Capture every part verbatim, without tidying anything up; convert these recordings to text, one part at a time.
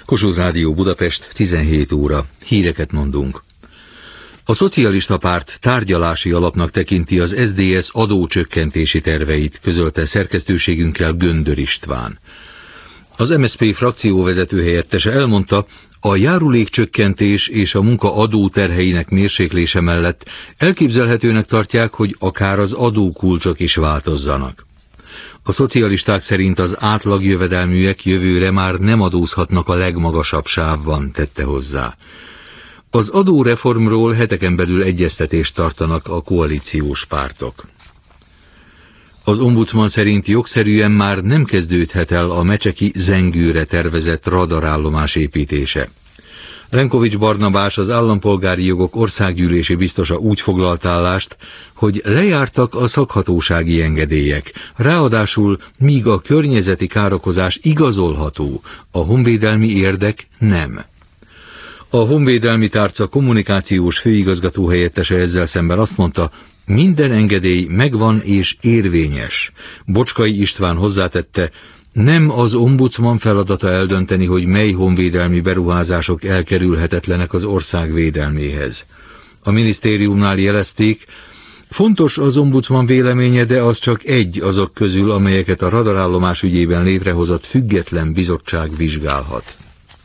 Kossuth Rádió Budapest, tizenhét óra. Híreket mondunk. A szocialista párt tárgyalási alapnak tekinti az es zé dé es adócsökkentési terveit, közölte szerkesztőségünkkel Göndör István. Az em es zé pé frakcióvezető helyettese elmondta, a járulékcsökkentés és a munka adóterheinek mérséklése mellett elképzelhetőnek tartják, hogy akár az adókulcsok is változzanak. A szocialisták szerint az átlagjövedelműek jövőre már nem adózhatnak a legmagasabb sávban, tette hozzá. Az adóreformról heteken belül egyeztetést tartanak a koalíciós pártok. Az ombudsman szerint jogszerűen már nem kezdődhet el a mecseki Zengőre tervezett radarállomás építése. Lenkovics Barnabás, az állampolgári jogok országgyűlési biztosa úgy foglalt állást, hogy lejártak a szakhatósági engedélyek, ráadásul míg a környezeti károkozás igazolható, a honvédelmi érdek nem. A honvédelmi tárca kommunikációs főigazgató helyettese ezzel szemben azt mondta, minden engedély megvan és érvényes. Bocskai István hozzátette, nem az ombudsman feladata eldönteni, hogy mely honvédelmi beruházások elkerülhetetlenek az ország védelméhez. A minisztériumnál jelezték, fontos az ombudsman véleménye, de az csak egy azok közül, amelyeket a radarállomás ügyében létrehozott független bizottság vizsgálhat.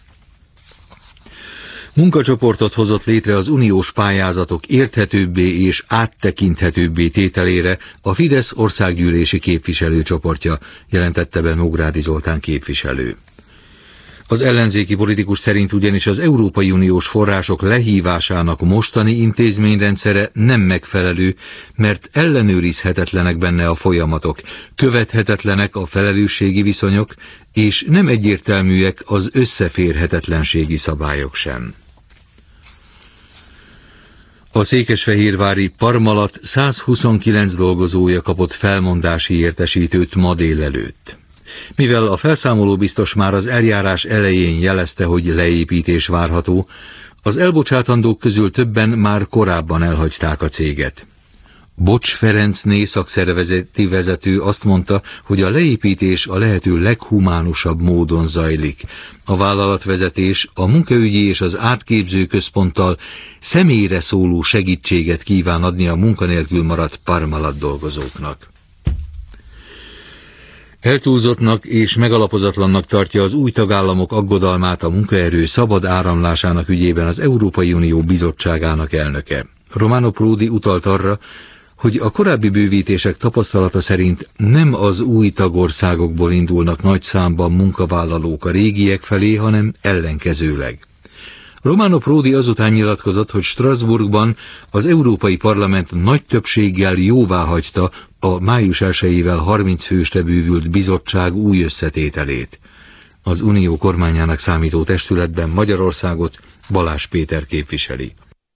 Munkacsoportot hozott létre az uniós pályázatok érthetőbbé és áttekinthetőbbé tételére a Fidesz országgyűlési képviselőcsoportja, jelentette be Nógrádi Zoltán képviselő. Az ellenzéki politikus szerint ugyanis az Európai Uniós források lehívásának mostani intézményrendszere nem megfelelő, mert ellenőrizhetetlenek benne a folyamatok, követhetetlenek a felelősségi viszonyok, és nem egyértelműek az összeférhetetlenségi szabályok sem. A székesfehérvári Parmalat százhuszonkilenc dolgozója kapott felmondási értesítőt ma délelőtt. Mivel a felszámoló biztos már az eljárás elején jelezte, hogy leépítés várható, az elbocsátandók közül többen már korábban elhagyták a céget. Bocs Ferencné szakszervezeti vezető azt mondta, hogy a leépítés a lehető leghumánusabb módon zajlik. A vállalatvezetés a munkaügyi és az átképző központtal személyre szóló segítséget kíván adni a munkanélkül maradt Parmalat dolgozóknak. Eltúlzottnak és megalapozatlannak tartja az új tagállamok aggodalmát a munkaerő szabad áramlásának ügyében az Európai Unió bizottságának elnöke. Romano Prodi utalt arra, hogy a korábbi bővítések tapasztalata szerint nem az új tagországokból indulnak nagy számban munkavállalók a régiek felé, hanem ellenkezőleg. Romano Prodi azután nyilatkozott, hogy Strasbourgban az Európai Parlament nagy többséggel jóváhagyta a május elsejével harminc fősre bővült bizottság új összetételét. Az Unió kormányának számító testületben Magyarországot Balázs Péter képviseli.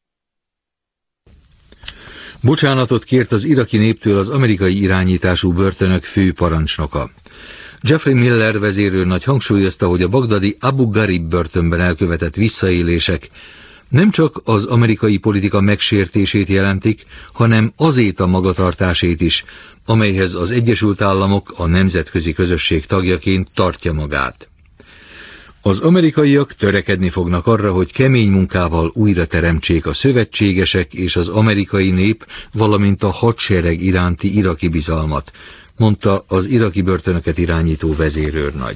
Bocsánatot kért az iraki néptől az amerikai irányítású börtönök főparancsnoka. Jeffrey Miller vezérőrnagy hangsúlyozta, hogy a bagdadi Abu Ghraib börtönben elkövetett visszaélések nem csak az amerikai politika megsértését jelentik, hanem azét a magatartásét is, amelyhez az Egyesült Államok a nemzetközi közösség tagjaként tartja magát. Az amerikaiak törekedni fognak arra, hogy kemény munkával újra teremtsék a szövetségesek és az amerikai nép, valamint a hadsereg iránti iraki bizalmat, mondta az iraki börtönöket irányító vezérőrnagy.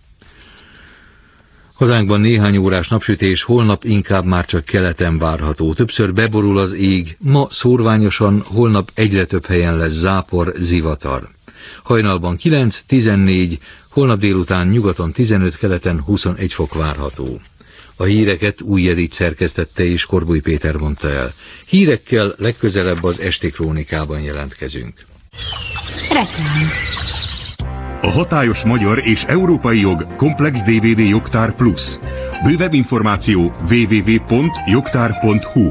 Hazánkban néhány órás napsütés, holnap inkább már csak keleten várható. Többször beborul az ég, ma szórványosan, holnap egyre több helyen lesz zápor, zivatar. Hajnalban kilenc tizennégy, holnap délután nyugaton tizenöt, keleten huszonegy fok várható. A híreket Újjedit szerkesztette és Korbuly Péter mondta el. Hírekkel legközelebb az Esti Krónikában jelentkezünk. Reklám. A hatályos magyar és európai jog komplex dé vé dé jogtár plusz. Bővebb információ double-u double-u double-u pont jogtár pont hu.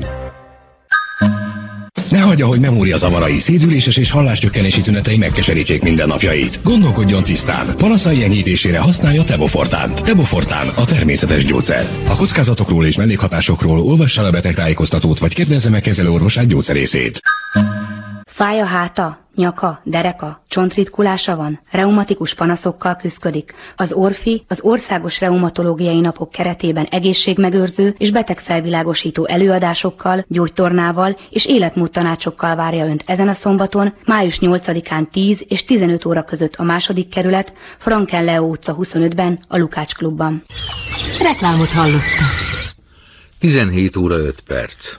Ne hagyja, hogy memóriazavarai, szédüléses és halláscsökkenési tünetei megkeserítsék mindennapjait. Gondolkodjon tisztán. Panaszai enyhítésére használja Tebofortánt. Tebofortán a természetes gyógyszer. A kockázatokról és mellékhatásokról olvassa a betegtájékoztatót, vagy kérdezze meg kezelőorvosát, gyógyszerészét. Fáj a háta, nyaka, dereka, csontritkulása van, reumatikus panaszokkal küszködik. Az Orfi az Országos Reumatológiai Napok keretében egészségmegőrző és betegfelvilágosító előadásokkal, gyógytornával és életmódtanácsokkal várja Önt ezen a szombaton, május nyolcadikán tíz és tizenöt óra között a második kerület, Franken Leo utca huszonötben, a Lukács klubban. Reklámot hallotta. tizenhét óra öt perc.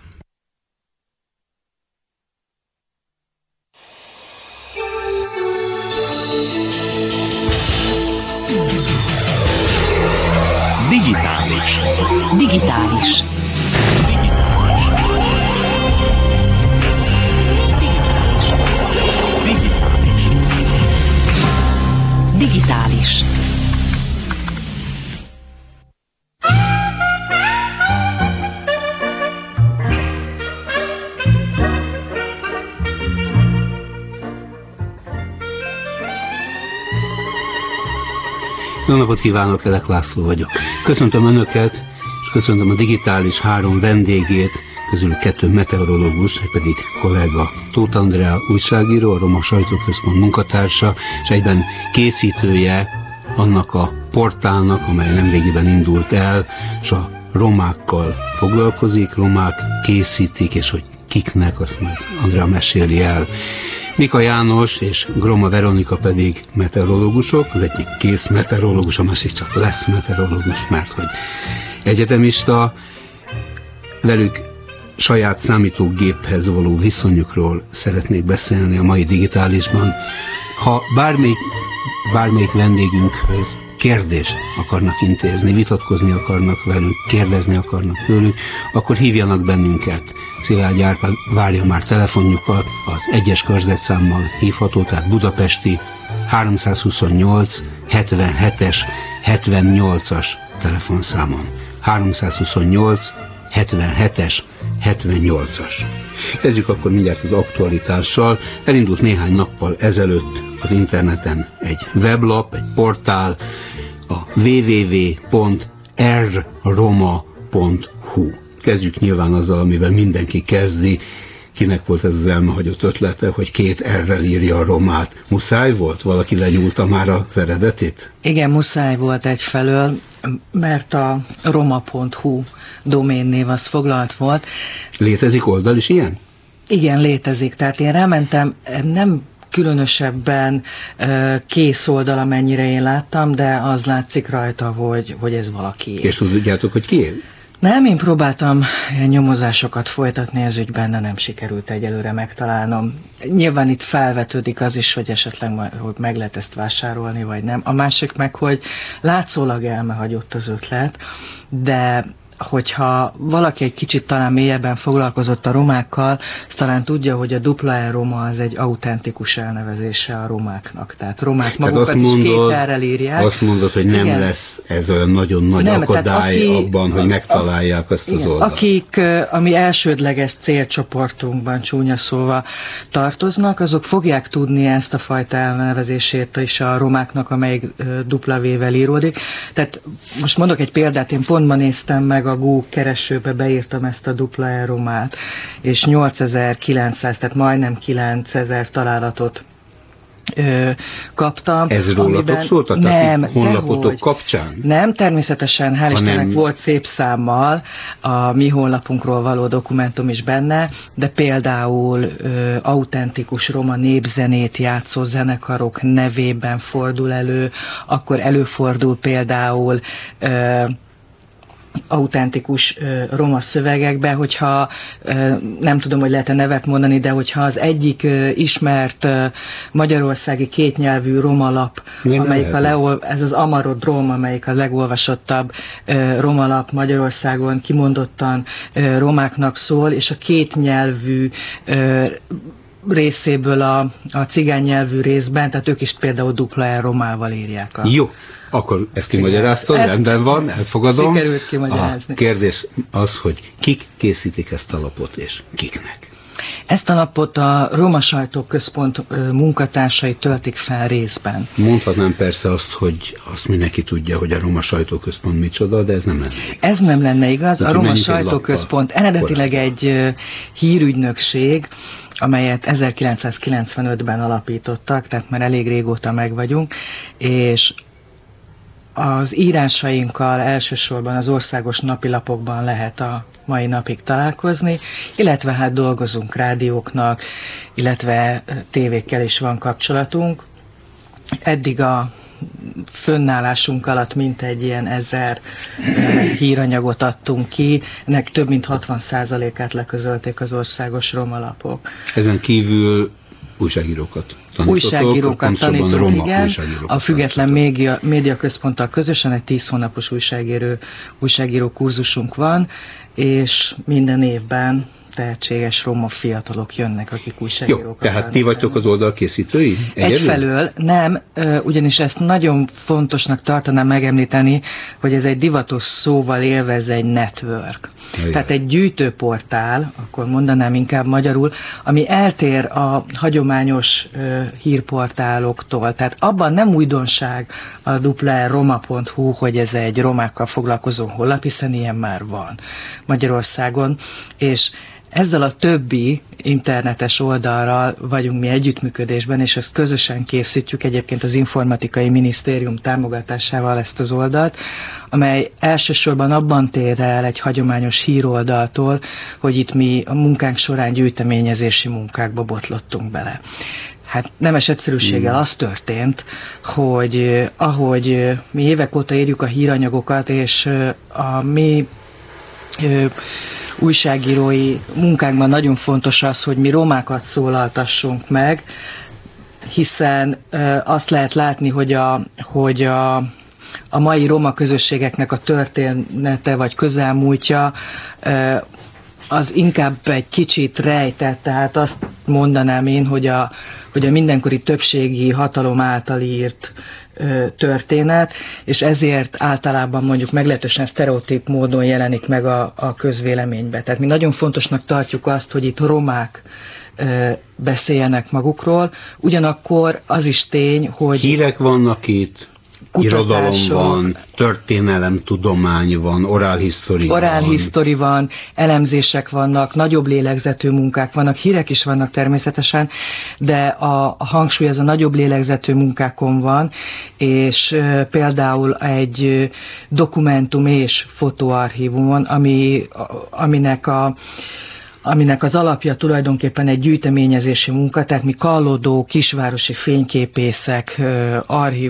Digitális. Digitális. Digitális. Digitális. Jó napot kívánok, Elek László vagyok. Köszöntöm Önöket, és köszöntöm a digitális három vendégét, közülük kettő meteorológus, egy pedig kollega Tóth Andrea újságíró, a Roma Sajtóközpont munkatársa, és egyben készítője annak a portálnak, amely nemrégiben indult el, és a romákkal foglalkozik, romák készítik, és hogy kiknek, azt majd Andrea meséli el. Mika János és Groma Veronika pedig meteorológusok, az egyik kész meteorológus, a másik csak lesz meteorológus, mert hogy egyetemista. Velük saját számítógéphez való viszonyukról szeretnék beszélni a mai digitálisban. Ha bármelyik, bármelyik vendégünkhöz kérdést akarnak intézni, vitatkozni akarnak velük, kérdezni akarnak tőlük, akkor hívjanak bennünket. Szilágyi Árpád várja már telefonjukat, az egyes körzetszámmal hívható, tehát budapesti háromszázhuszonnyolc hetvenhetes hetvennyolcas telefonszámon. háromszázhuszonnyolc hetvenhetes hetvennyolcas. Kezdjük akkor mindjárt az aktualitással. Elindult néhány nappal ezelőtt az interneten egy weblap, egy portál, a double-u double-u double-u pont r roma pont h u. Kezdjük nyilván azzal, amivel mindenki kezdi. Kinek volt ez az elmehagyott ötlete, hogy két R-rel írja a romát? Muszáj volt? Valaki lenyúlta már az eredetit? Igen, muszáj volt egyfelől, mert a roma pont h u doménnév az foglalt volt. Létezik oldal is ilyen? Igen, létezik. Tehát én rámentem, nem különösebben kész oldal, amennyire én láttam, de az látszik rajta, hogy, hogy ez valaki. És tudjátok, hogy ki? Nem, én próbáltam nyomozásokat folytatni ez ügyben, de nem sikerült egyelőre megtalálnom. Nyilván itt felvetődik az is, hogy esetleg hogy meg lehet ezt vásárolni, vagy nem. A másik meg, hogy látszólag elmehagyott az ötlet, de hogyha valaki egy kicsit talán mélyebben foglalkozott a romákkal, az talán tudja, hogy a dupla R roma az egy autentikus elnevezése a romáknak. Tehát romák magukat is két R-rel írják. Azt mondod, hogy nem igen. lesz ez olyan nagyon nagy nem, akadály aki, abban, hogy megtalálják azt az oldalt. Akik a mi elsődleges célcsoportunkban, csúnya szóval tartoznak, azok fogják tudni ezt a fajta elnevezését is a romáknak, amelyik dupla V-vel íródik. Tehát most mondok egy példát, én pont ma néztem meg a Google keresőbe, beírtam ezt a dupla R romát, és nyolcezer-kilencszáz, tehát majdnem kilencezer találatot ö, kaptam. Ez rólatok szóltak? Nem, honlapotok kapcsán? Nem, természetesen, hál' Istennek volt szép számmal a mi honlapunkról való dokumentum is benne, de például ö, autentikus roma népzenét játszó zenekarok nevében fordul elő, akkor előfordul például ö, autentikus uh, roma szövegekbe, hogyha uh, nem tudom, hogy lehet-e nevet mondani, de hogyha az egyik uh, ismert uh, magyarországi kétnyelvű roma lap, nem amelyik a leol, ez az Amarod Rom, amelyik a legolvasottabb uh, roma lap Magyarországon kimondottan uh, romáknak szól, és a kétnyelvű uh, részéből a, a cigány nyelvű részben, tehát ők is például dupla R romával írják. A Jó, akkor ezt kimagyaráztad, rendben van, elfogadom. Sikerült kimagyarázni. A kérdés az, hogy kik készítik ezt a lapot, és kiknek? Ezt a napot a Roma Sajtóközpont munkatársai töltik fel részben. Mondhatnám persze azt, hogy azt mindenki tudja, hogy a Roma Sajtóközpont micsoda, de ez nem lenne igaz. Ez nem lenne igaz. De a Roma Sajtóközpont eredetileg egy hírügynökség, amelyet ezerkilencszázkilencvenötben alapítottak, tehát már elég régóta meg vagyunk, és az írásainkkal elsősorban az országos napilapokban lehet a mai napig találkozni, illetve hát dolgozunk rádióknak, illetve tévékkel is van kapcsolatunk. Eddig a fönnállásunk alatt mintegy ilyen ezer híranyagot adtunk ki, ennek több mint hatvan százalékát leközölték az országos romalapok. Ezen kívül újságírókat tanítotok? Újságírókat tanítunk, igen. A Független Média, Média Központtal közösen egy tíz hónapos újságíró, újságíró kurzusunk van, és minden évben tehetséges roma fiatalok jönnek, akik újságírókat. Jó, tehát ti vagytok az oldal készítői? Egyfelől nem, ugyanis ezt nagyon fontosnak tartanám megemlíteni, hogy ez egy divatos szóval élvez egy network. Jaj. Tehát egy gyűjtőportál, akkor mondanám inkább magyarul, ami eltér a hagyományos uh, hírportáloktól. Tehát abban nem újdonság a roma pont hu, hogy ez egy romákkal foglalkozó honlap, hiszen ilyen már van Magyarországon, és ezzel a többi internetes oldalral vagyunk mi együttműködésben, és ezt közösen készítjük egyébként az Informatikai Minisztérium támogatásával ezt az oldalt, amely elsősorban abban tér el egy hagyományos híroldaltól, hogy itt mi a munkánk során gyűjteményezési munkákba botlottunk bele. Hát nemes egyszerűséggel az történt, hogy ahogy mi évek óta írjuk a híranyagokat, és a mi újságírói munkánkban nagyon fontos az, hogy mi romákat szólaltassunk meg, hiszen e, azt lehet látni, hogy a, hogy a, a mai roma közösségeknek a története vagy közelmúltja e, az inkább egy kicsit rejtett, tehát azt mondanám én, hogy a, hogy a mindenkori többségi hatalom által írt ö, történet, és ezért általában mondjuk meglehetősen sztereotíp módon jelenik meg a, a közvéleménybe. Tehát mi nagyon fontosnak tartjuk azt, hogy itt romák ö, beszéljenek magukról, ugyanakkor az is tény, hogy... Hírek vannak itt, irodalom van, történelem, tudomány van, orálhisztori van. Orálhisztori van, elemzések vannak, nagyobb lélegzetű munkák vannak, hírek is vannak természetesen, de a, a hangsúly az a nagyobb lélegzetű munkákon van, és e, például egy e, dokumentum és fotóarchívumon, ami, aminek a aminek az alapja tulajdonképpen egy gyűjteményezési munka, tehát mi kallódó kisvárosi fényképészek archív,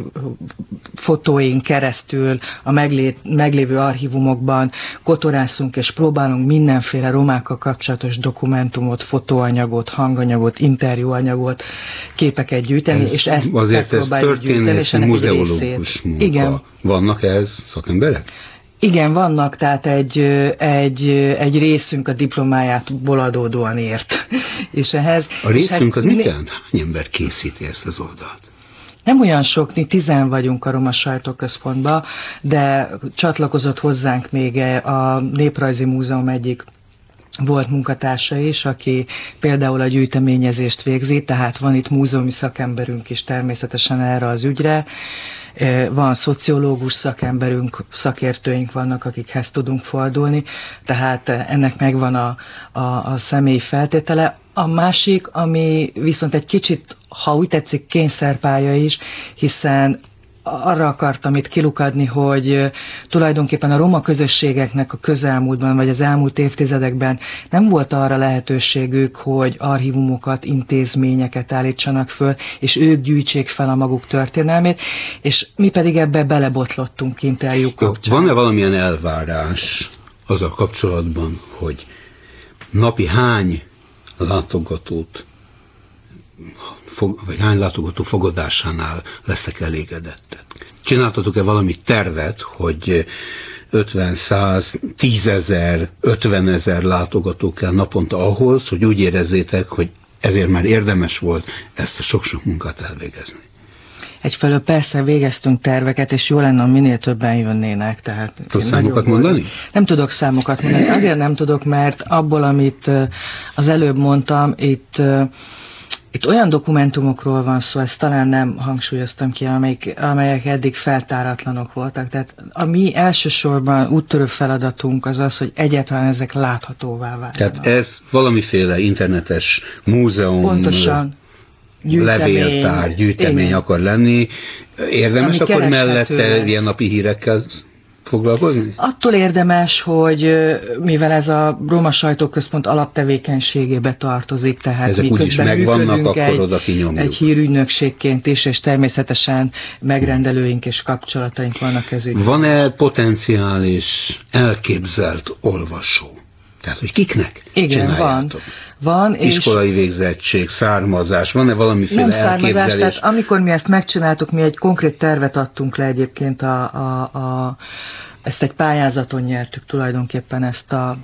fotóink keresztül a meglé, meglévő archívumokban kotorászunk és próbálunk mindenféle romákkal kapcsolatos dokumentumot, fotóanyagot, hanganyagot, interjúanyagot, képeket gyűjteni, ez, és ezt azért ez történész, muzeológus munka. Igen. Vannak ez szakemberek? Igen, vannak, tehát egy, egy, egy részünk a diplomájából adódóan ért. És ehhez, a részünk hát, az mit jelent? Hány ember készíti ezt az oldalt? Nem olyan sok, mi tizen vagyunk a Roma Sajtóközpontban, de csatlakozott hozzánk még a Néprajzi Múzeum egyik volt munkatársa is, aki például a gyűjteményezést végzi, tehát van itt múzeumi szakemberünk is természetesen erre az ügyre. Van szociológus szakemberünk, szakértőink vannak, akikhez tudunk fordulni, tehát ennek megvan a, a, a személyi feltétele. A másik, ami viszont egy kicsit, ha úgy tetszik, kényszerpálya is, hiszen arra akartam itt kilukadni, hogy tulajdonképpen a roma közösségeknek a közelmúltban, vagy az elmúlt évtizedekben nem volt arra lehetőségük, hogy archívumokat, intézményeket állítsanak föl, és ők gyűjtsék fel a maguk történelmét, és mi pedig ebbe belebotlottunk interjúk kapcsán. Van-e valamilyen elvárás azzal kapcsolatban, hogy napi hány látogatót vagy hány látogató fogadásánál leszek elégedettek? Csináltatok-e valami tervet, hogy ötven, száz, tízezer, ötvenezer látogató kell naponta ahhoz, hogy úgy érezzétek, hogy ezért már érdemes volt ezt a sok-sok munkát elvégezni? egyfelől persze végeztünk terveket, és jó lenne, minél többen jönnének. Tehát tudsz számokat mondani? Nem tudok számokat mondani. Azért nem tudok, mert abból, amit az előbb mondtam, itt Itt olyan dokumentumokról van szó, ezt talán nem hangsúlyoztam ki, amelyek, amelyek eddig feltáratlanok voltak. Tehát a mi elsősorban úttörő feladatunk az az, hogy egyáltalán ezek láthatóvá váljanak. Tehát ez valamiféle internetes múzeum, pontosan, gyűjtemény, levéltár, gyűjtemény igen. akar lenni. Érdemes ami akkor mellette lesz. Ilyen napi hírekkel foglalkozni? Attól érdemes, hogy mivel ez a Roma Sajtóközpont alaptevékenységébe tartozik, tehát ezek mi úgyis közben megvannak, akkor egy, oda kinyomjuk. Egy hírügynökségként is, és természetesen megrendelőink és kapcsolataink vannak ez ügyben. Van-e potenciális elképzelt olvasó? Tehát, hogy kiknek igen, van. Van, iskolai és végzettség, származás, van-e valamiféle nem elképzelés? Származás, tehát amikor mi ezt megcsináltuk, mi egy konkrét tervet adtunk le egyébként, a, a, a, ezt egy pályázaton nyertük tulajdonképpen ezt a,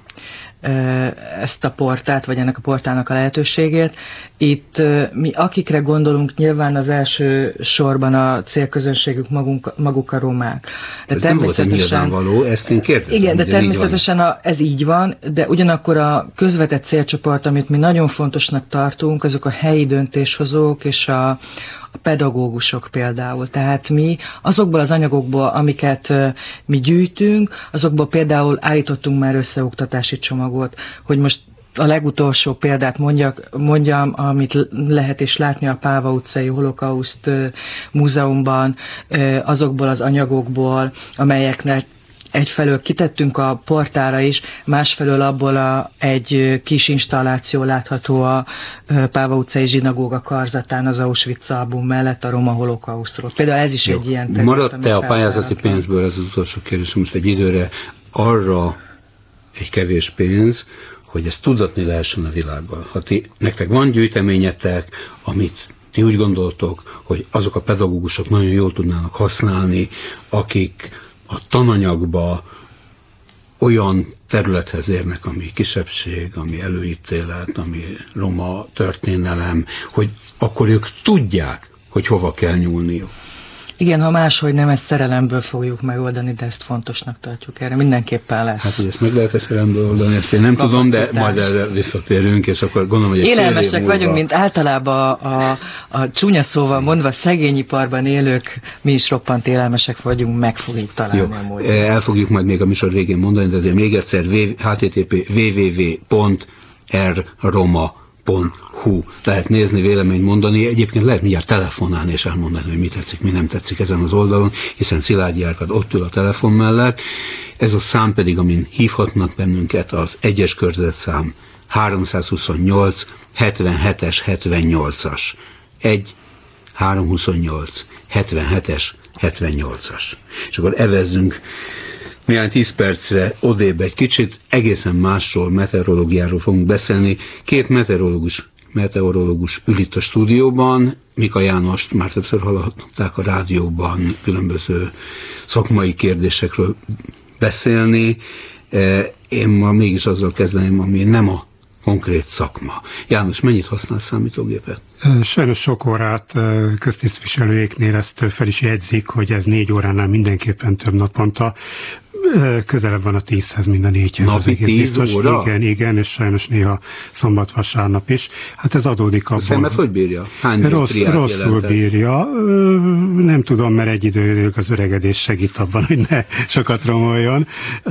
ezt a portált, vagy ennek a portálnak a lehetőségét. Itt mi akikre gondolunk, nyilván az első sorban a célközönségük magunk, maguk a romák. De ez természetesen, nem volt nyilvánvaló, ezt én kérdezem. Igen, de természetesen a, ez így van, de ugyanakkor a közvetett célcsoport, amit mi nagyon fontosnak tartunk, azok a helyi döntéshozók és a, a pedagógusok például. Tehát mi azokból az anyagokból, amiket uh, mi gyűjtünk, azokból például állítottunk már összeoktatási csomagot, hogy most a legutolsó példát mondjak, mondjam, amit lehet is látni a Páva utcai Holokauszt uh, múzeumban, uh, azokból az anyagokból, amelyeknek egyfelől kitettünk a portára is, másfelől abból a, egy kis installáció látható a Páva utcai zsinagóga karzatán az Auschwitz album mellett a Roma Holokausztról. Például ez is jó. Egy ilyen terület. Maradt-e a pályázati pénzből, ez az utolsó kérdés most egy időre, arra egy kevés pénz, hogy ezt tudatni lehessen a világgal? Ha ti, nektek van gyűjteményetek, amit ti úgy gondoltok, hogy azok a pedagógusok nagyon jól tudnának használni, akik a tananyagba olyan területhez érnek, ami kisebbség, ami előítélet, ami roma történelem, hogy akkor ők tudják, hogy hova kell nyúlniuk. Igen, ha máshogy nem, ezt szerelemből fogjuk megoldani, de ezt fontosnak tartjuk, erre mindenképpen lesz. Hát, hogy ezt meg lehet szerelemből oldani, ezt én nem tudom, de majd erre visszatérünk, és akkor gondolom, hogy egy élelmesek múlva... vagyunk, mint általában a, a, a csúnya szóval mondva szegényiparban élők, mi is roppant élelmesek vagyunk, meg fogjuk találni Jó. a módját. El fogjuk majd még a műsor végén mondani, de azért még egyszer h t t p w w w pont r roma pont h u lehet nézni, véleményt mondani, egyébként lehet mindjárt telefonálni és elmondani, hogy mi tetszik, mi nem tetszik ezen az oldalon, hiszen Szilágyi Árpád ott ül a telefon mellett. Ez a szám pedig, amin hívhatnak bennünket, az egyes körzetszám háromszázhuszonnyolc hetvenhetes hetvennyolcas. egy háromszázhuszonnyolc hetvenhetes hetvennyolcas. És akkor evezzünk néhány tíz percre odébb egy kicsit, egészen másról, meteorológiáról fogunk beszélni. Két meteorológus, meteorológus ül itt a stúdióban, Mika Jánost már többször hallották a rádióban különböző szakmai kérdésekről beszélni. Én ma mégis azzal kezdeném, ami nem a konkrét szakma. János, mennyit használsz számítógépet? Sajnos sok órát, köztisztviselőjéknél ezt fel is jegyzik, hogy ez négy óránál mindenképpen több naponta. Közelebb van a tízhez, mind a négyhez. Napi az egész tíz biztos. Óra? Igen, igen, és sajnos néha szombat-vasárnap is. Hát ez adódik abból. A szemet hogy bírja? Hány Rossz, rosszul jelentett? Bírja. Nem tudom, mert egy idők az öregedés segít abban, hogy ne sokat romoljon.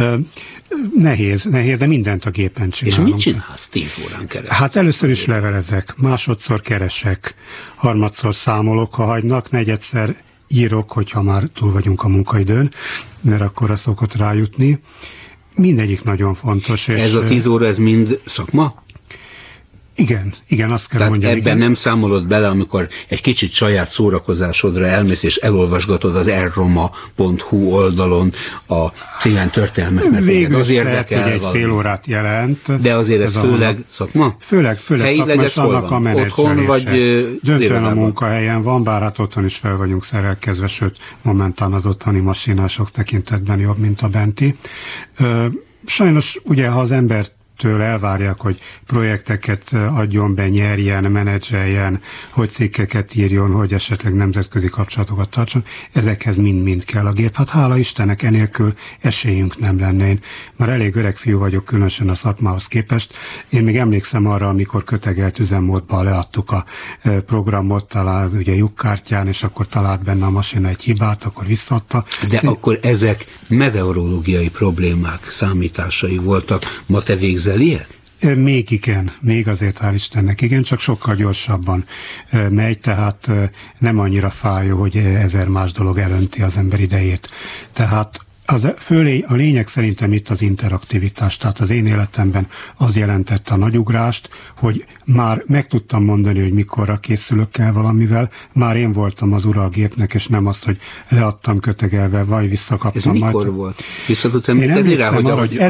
Nehéz, nehéz, de mindent a gépen csinálunk. És mit csinálsz tíz órán keresztül? Hát először is levelezek, másodszor keresek, harmadszor számolok, ha hagynak, negyedszer írok, hogyha már túl vagyunk a munkaidőn, mert akkor a szokott rájutni. Mindegyik nagyon fontos. És ez a tíz óra, ez mind szakma? Igen, igen, azt kell Tehát mondjam. ebben igen. nem számolod bele, amikor egy kicsit saját szórakozásodra elmész, és elolvasgatod az r roma pont h u oldalon a cigány történelmet, mert végül az lehet, hogy egy valami. fél órát jelent. De azért ez, ez főleg a... szakma? Főleg, főleg szakma, és annak a menedzselése. Vagy döntően a munkahelyen van, bár hát otthon is fel vagyunk szerelkezve, sőt, momentán az otthoni masinások tekintetben jobb, mint a benti. Sajnos ugye, ha az ember től elvárják, hogy projekteket adjon be, nyerjen, menedzseljen, hogy cikkeket írjon, hogy esetleg nemzetközi kapcsolatokat tartson. Ezekhez mind-mind kell a gép. Hát hála Istennek, enélkül esélyünk nem lenne. Én már elég öreg fiú vagyok, különösen a szakmához képest. Én még emlékszem arra, amikor kötegelt üzemmódban leadtuk a programot, talán ugye lyukkártyán, és akkor talált benne a masina egy hibát, akkor visszaadta. De Én... akkor ezek meteorológiai problémák számításai voltak. Ma te végzel ilyet? Még igen, még azért hál' Istennek igen, csak sokkal gyorsabban megy, tehát nem annyira fájó, hogy ezer más dolog elönti az ember idejét. Tehát az fölé, a lényeg szerintem itt az interaktivitás, tehát az én életemben az jelentette a nagyugrást, hogy már meg tudtam mondani, hogy mikorra készülök el valamivel, már én voltam az ura a gépnek, és nem azt, hogy leadtam kötegelve, vagy visszakaptam. Ez mikor majd... volt? Én emlékszem arra, hogy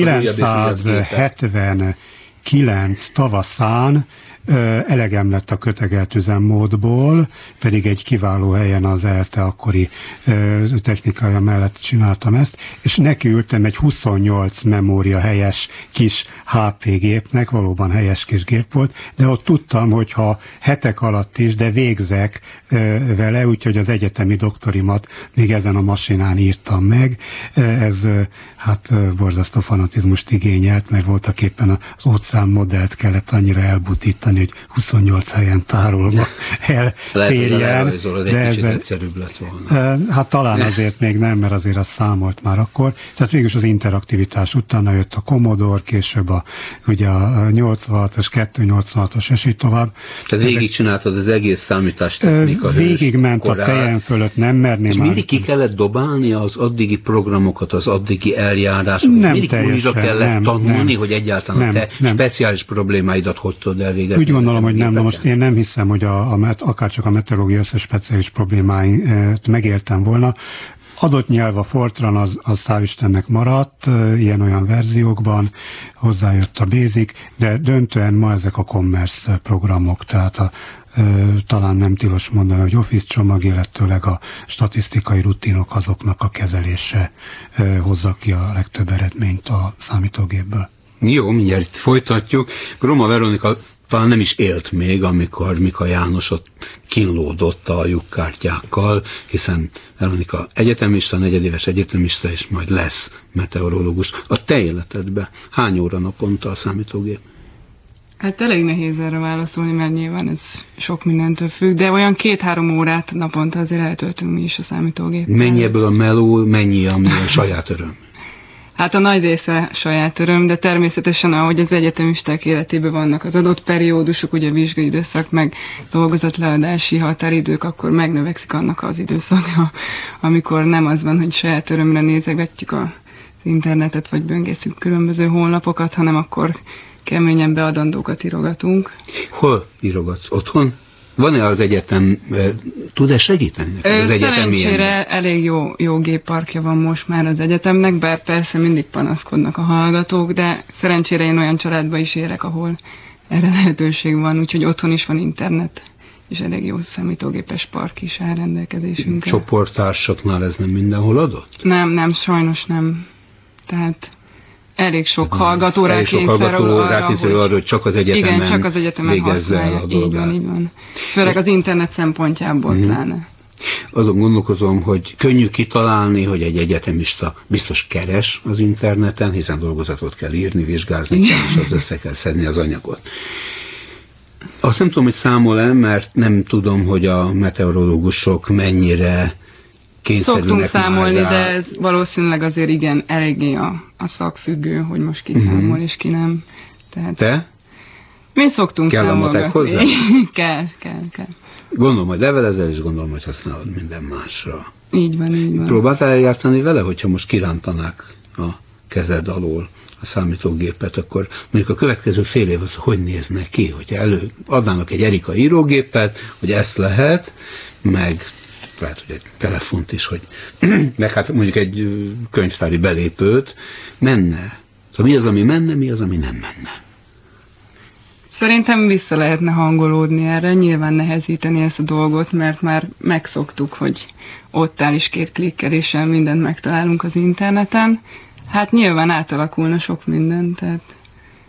ezerkilencszázhetvenkilenc tavaszán elegem lett a kötegelt üzemmódból, pedig egy kiváló helyen az ELTE akkori technikája mellett csináltam ezt, és nekiültem egy huszonnyolc memória helyes kis há pé gépnek, valóban helyes kis gép volt, de ott tudtam, hogy ha hetek alatt is, de végzek vele, úgyhogy az egyetemi doktorimat még ezen a masinán írtam meg. Ez hát borzasztó fanatizmust igényelt, mert voltak éppen az óceán modellt kellett annyira elbutítani, hogy huszonnyolc helyen tárolva elférjen. De egy kicsit egyszerűbb lett volna. Hát talán azért még nem, mert azért az számolt már akkor. Tehát végülis az interaktivitás utána jött a Commodore, később a, ugye a nyolcvanhatos, kétszáznyolcvanhatos, és így tovább. Tehát végig csináltad az egész számítástechnika hős végig ment korát. A fejem fölött, nem merném és már. mindig ki kellett dobálni az addigi programokat, az addigi eljárásokat. Nem mindig újra kellett nem, tanulni, nem, hogy egyáltalán nem, te nem. speciális problémáidat hogy tudod elvégezni. Úgy gondolom, hogy nem. Na most én nem hiszem, hogy a, a, akárcsak a meteorológia összes speciális problémáit megéltem volna. Adott nyelv a Fortran, az, az hál' Istennek maradt, ilyen-olyan verziókban, hozzájött a Basic, de döntően ma ezek a commerce programok, tehát a, talán nem tilos mondani, hogy Office csomag, illetőleg a statisztikai rutinok azoknak a kezelése hozza ki a legtöbb eredményt a számítógépből. Jó, mindjárt itt folytatjuk. Groma Veronika talán nem is élt még, amikor Mika János ott kínlódott a lyukkártyákkal, hiszen Veronika egyetemista, negyedéves egyetemista, és majd lesz meteorológus. A te életedben hány óra naponta a számítógép? Hát elég nehéz erre válaszolni, mert nyilván ez sok mindentől függ, de olyan két-három órát naponta azért eltöltünk mi is a számítógéppel. Mennyi ebből a meló, mennyi ami a saját öröm? Hát a nagy része saját öröm, de természetesen ahogy az egyetemisták életében vannak az adott periódusok, ugye vizsgai időszak, meg dolgozatleadási határidők, akkor megnövekszik annak az időszaka, amikor nem az van, hogy saját örömre nézegetjük az internetet, vagy böngészünk különböző honlapokat, hanem akkor keményen beadandókat írogatunk. Hol írogatsz? Otthon? Van-e az egyetem, tud-e segíteni neked az egyetem? Szerencsére elég jó, jó gépparkja van most már az egyetemnek, bár persze mindig panaszkodnak a hallgatók, de szerencsére én olyan családban is élek, ahol erre lehetőség van, úgyhogy otthon is van internet, és elég jó számítógépes park is áll rendelkezésünkre. Csoporttársaknál ez nem mindenhol adott? Nem, nem, sajnos nem. Tehát elég sok hallgató rá kényszerül arra, arra, hogy csak az egyetemen igen, csak az egyetemen használja. A így van, így van. Főleg az internet szempontjából mm. pláne. Azon gondolkozom, hogy könnyű kitalálni, hogy egy egyetemista biztos keres az interneten, hiszen dolgozatot kell írni, vizsgázni kell, és az össze kell szedni az anyagot. Azt nem tudom, hogy számol-e, mert nem tudom, hogy a meteorológusok mennyire szoktunk számolni, de ez valószínűleg azért igen, eléggé a, a szakfüggő, hogy most ki számol uh-huh. és ki nem. Tehát te? Mi szoktunk kell számolni. Kell a matek hozzá? kell, kell, kell. Gondolom, hogy levelezel, és gondolom, hogy használod minden másra. Így van, így van. Próbáltál eljátszani vele, hogyha most kirántanák a kezed alól a számítógépet, akkor mondjuk a következő fél év az hogy nézne ki, hogyha elő adnának egy Erika írógépet, hogy ezt lehet, meg lehet, hogy egy telefont is, hogy meg hát mondjuk egy könyvtári belépőt, menne. Szóval mi az, ami menne, mi az, ami nem menne? Szerintem vissza lehetne hangolódni erre, nyilván nehezíteni ezt a dolgot, mert már megszoktuk, hogy ott áll is két klikkeléssel mindent megtalálunk az interneten. Hát nyilván átalakulna sok minden, tehát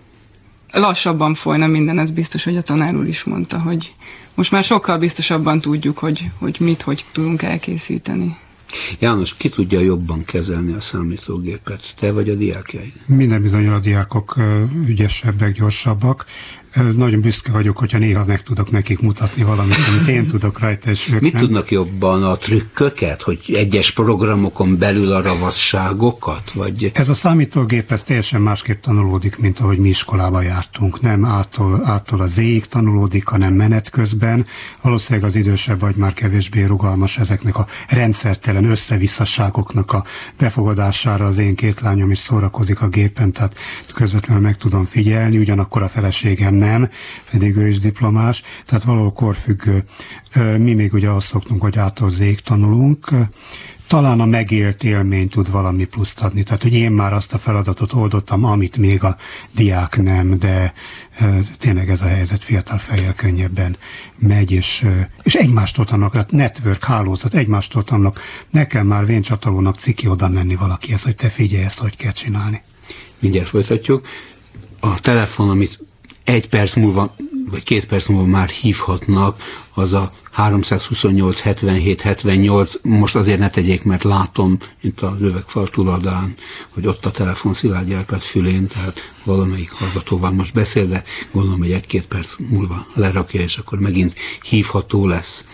lassabban folyna minden, ez biztos, hogy a tanár úr is mondta, hogy most már sokkal biztosabban tudjuk, hogy, hogy mit, hogy tudunk elkészíteni. János, ki tudja jobban kezelni a számítógépet? Te vagy a diákjaid? Minden bizonnyal a diákok ügyesebbek, gyorsabbak. Nagyon büszke vagyok, hogyha néha meg tudok nekik mutatni valamit, amit én tudok rajta, és ők Mit nem. tudnak jobban, a trükköket, hogy egyes programokon belül a ravasságokat? Vagy... Ez a számítógép, ez teljesen másképp tanulódik, mint ahogy mi iskolába jártunk. Nem ától, ától a zéig tanulódik, hanem menet közben. Valószínűleg az idősebb vagy már kevésbé rugalmas ezeknek a rendszertelen összevisszaságoknak a befogadására. Az én két lányom is szórakozik a gépen, tehát közvetlenül meg tudom figyelni, ugyanakkor a feleségem nem, pedig ő is diplomás, tehát valahol korfüggő. Mi még ugye azt szoktunk, hogy ától zéig tanulunk. Talán a megélt élmény tud valami pluszt adni. Tehát, hogy én már azt a feladatot oldottam, amit még a diák nem, de e, tényleg ez a helyzet fiatal fejjel könnyebben megy, és, e, és egymástól tanulnak, tehát network, hálózat, egymástól tanulnak. Nekem már véncsatalónak ciki oda menni valakihez, hogy te figyelj, ezt hogy kell csinálni. Mindjárt folytatjuk. A telefon, amit egy perc múlva, vagy két perc múlva már hívhatnak, az a háromszázhuszonnyolc hetvenhét hetvennyolc, most azért ne tegyék, mert látom, mint a üvegfal túloldalán, hogy ott a telefon Szilágy Árpád fülén, tehát valamelyik hallgatóval most beszél, de gondolom, hogy egy-két perc múlva lerakja, és akkor megint hívható lesz.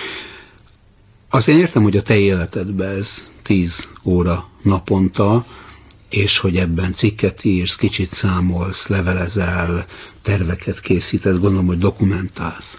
Azt én értem, hogy a te életedben ez tíz óra naponta, és hogy ebben cikket írsz, kicsit számolsz, levelezel, terveket készítesz, gondolom, hogy dokumentálsz.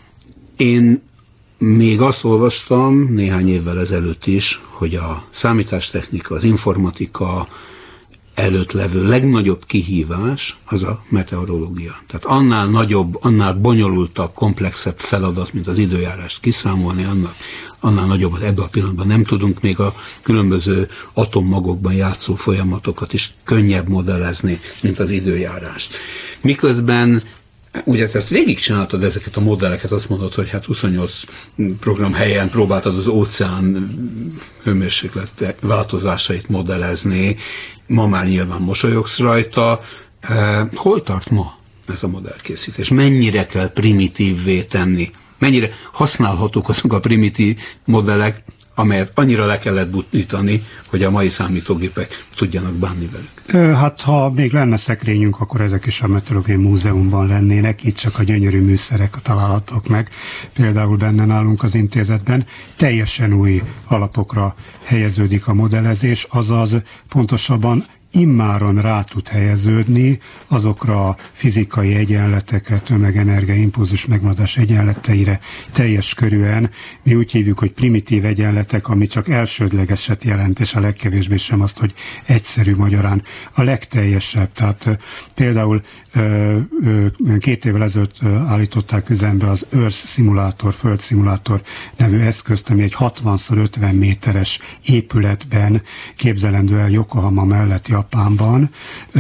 Én még azt olvastam néhány évvel ezelőtt is, hogy a számítástechnika, az informatika előtt levő legnagyobb kihívás az a meteorológia. Tehát annál nagyobb, annál bonyolultabb, komplexebb feladat, mint az időjárást kiszámolni, annak, annál nagyobbat ebben a pillanatban nem tudunk, még a különböző atommagokban játszó folyamatokat is könnyebb modellezni, mint az időjárást. Miközben ugye te ezt végigcsináltad ezeket a modelleket, azt mondod, hogy hát huszonnyolc program helyen próbáltad az óceán hőmérséklet változásait modellezni, ma már nyilván mosolyogsz rajta. Hol tart ma ez a modellkészítés? Mennyire kell primitívvé tenni? Mennyire használhatók azok a primitív modellek, amelyet annyira le kellett butítani, hogy a mai számítógépek tudjanak bánni velük? Hát ha még lenne szekrényünk, akkor ezek is a Meteorológiai Múzeumban lennének, itt csak a gyönyörű műszerek találhatók meg, például benne nálunk az intézetben. Teljesen új alapokra helyeződik a modellezés, azaz pontosabban immáron rá tud helyeződni azokra a fizikai egyenletekre, tömegenergia, impulzus megmaradás egyenleteire teljes körűen. Mi úgy hívjuk, hogy primitív egyenletek, ami csak elsődlegeset jelent, és a legkevésbé sem azt, hogy egyszerű, magyarán a legteljesebb. Tehát például két évvel ezelőtt állították üzembe az Earth szimulátor, földszimulátor nevű eszközt, ami egy hatvanszor ötven méteres épületben képzelendő el Yokohama mellett Japánban.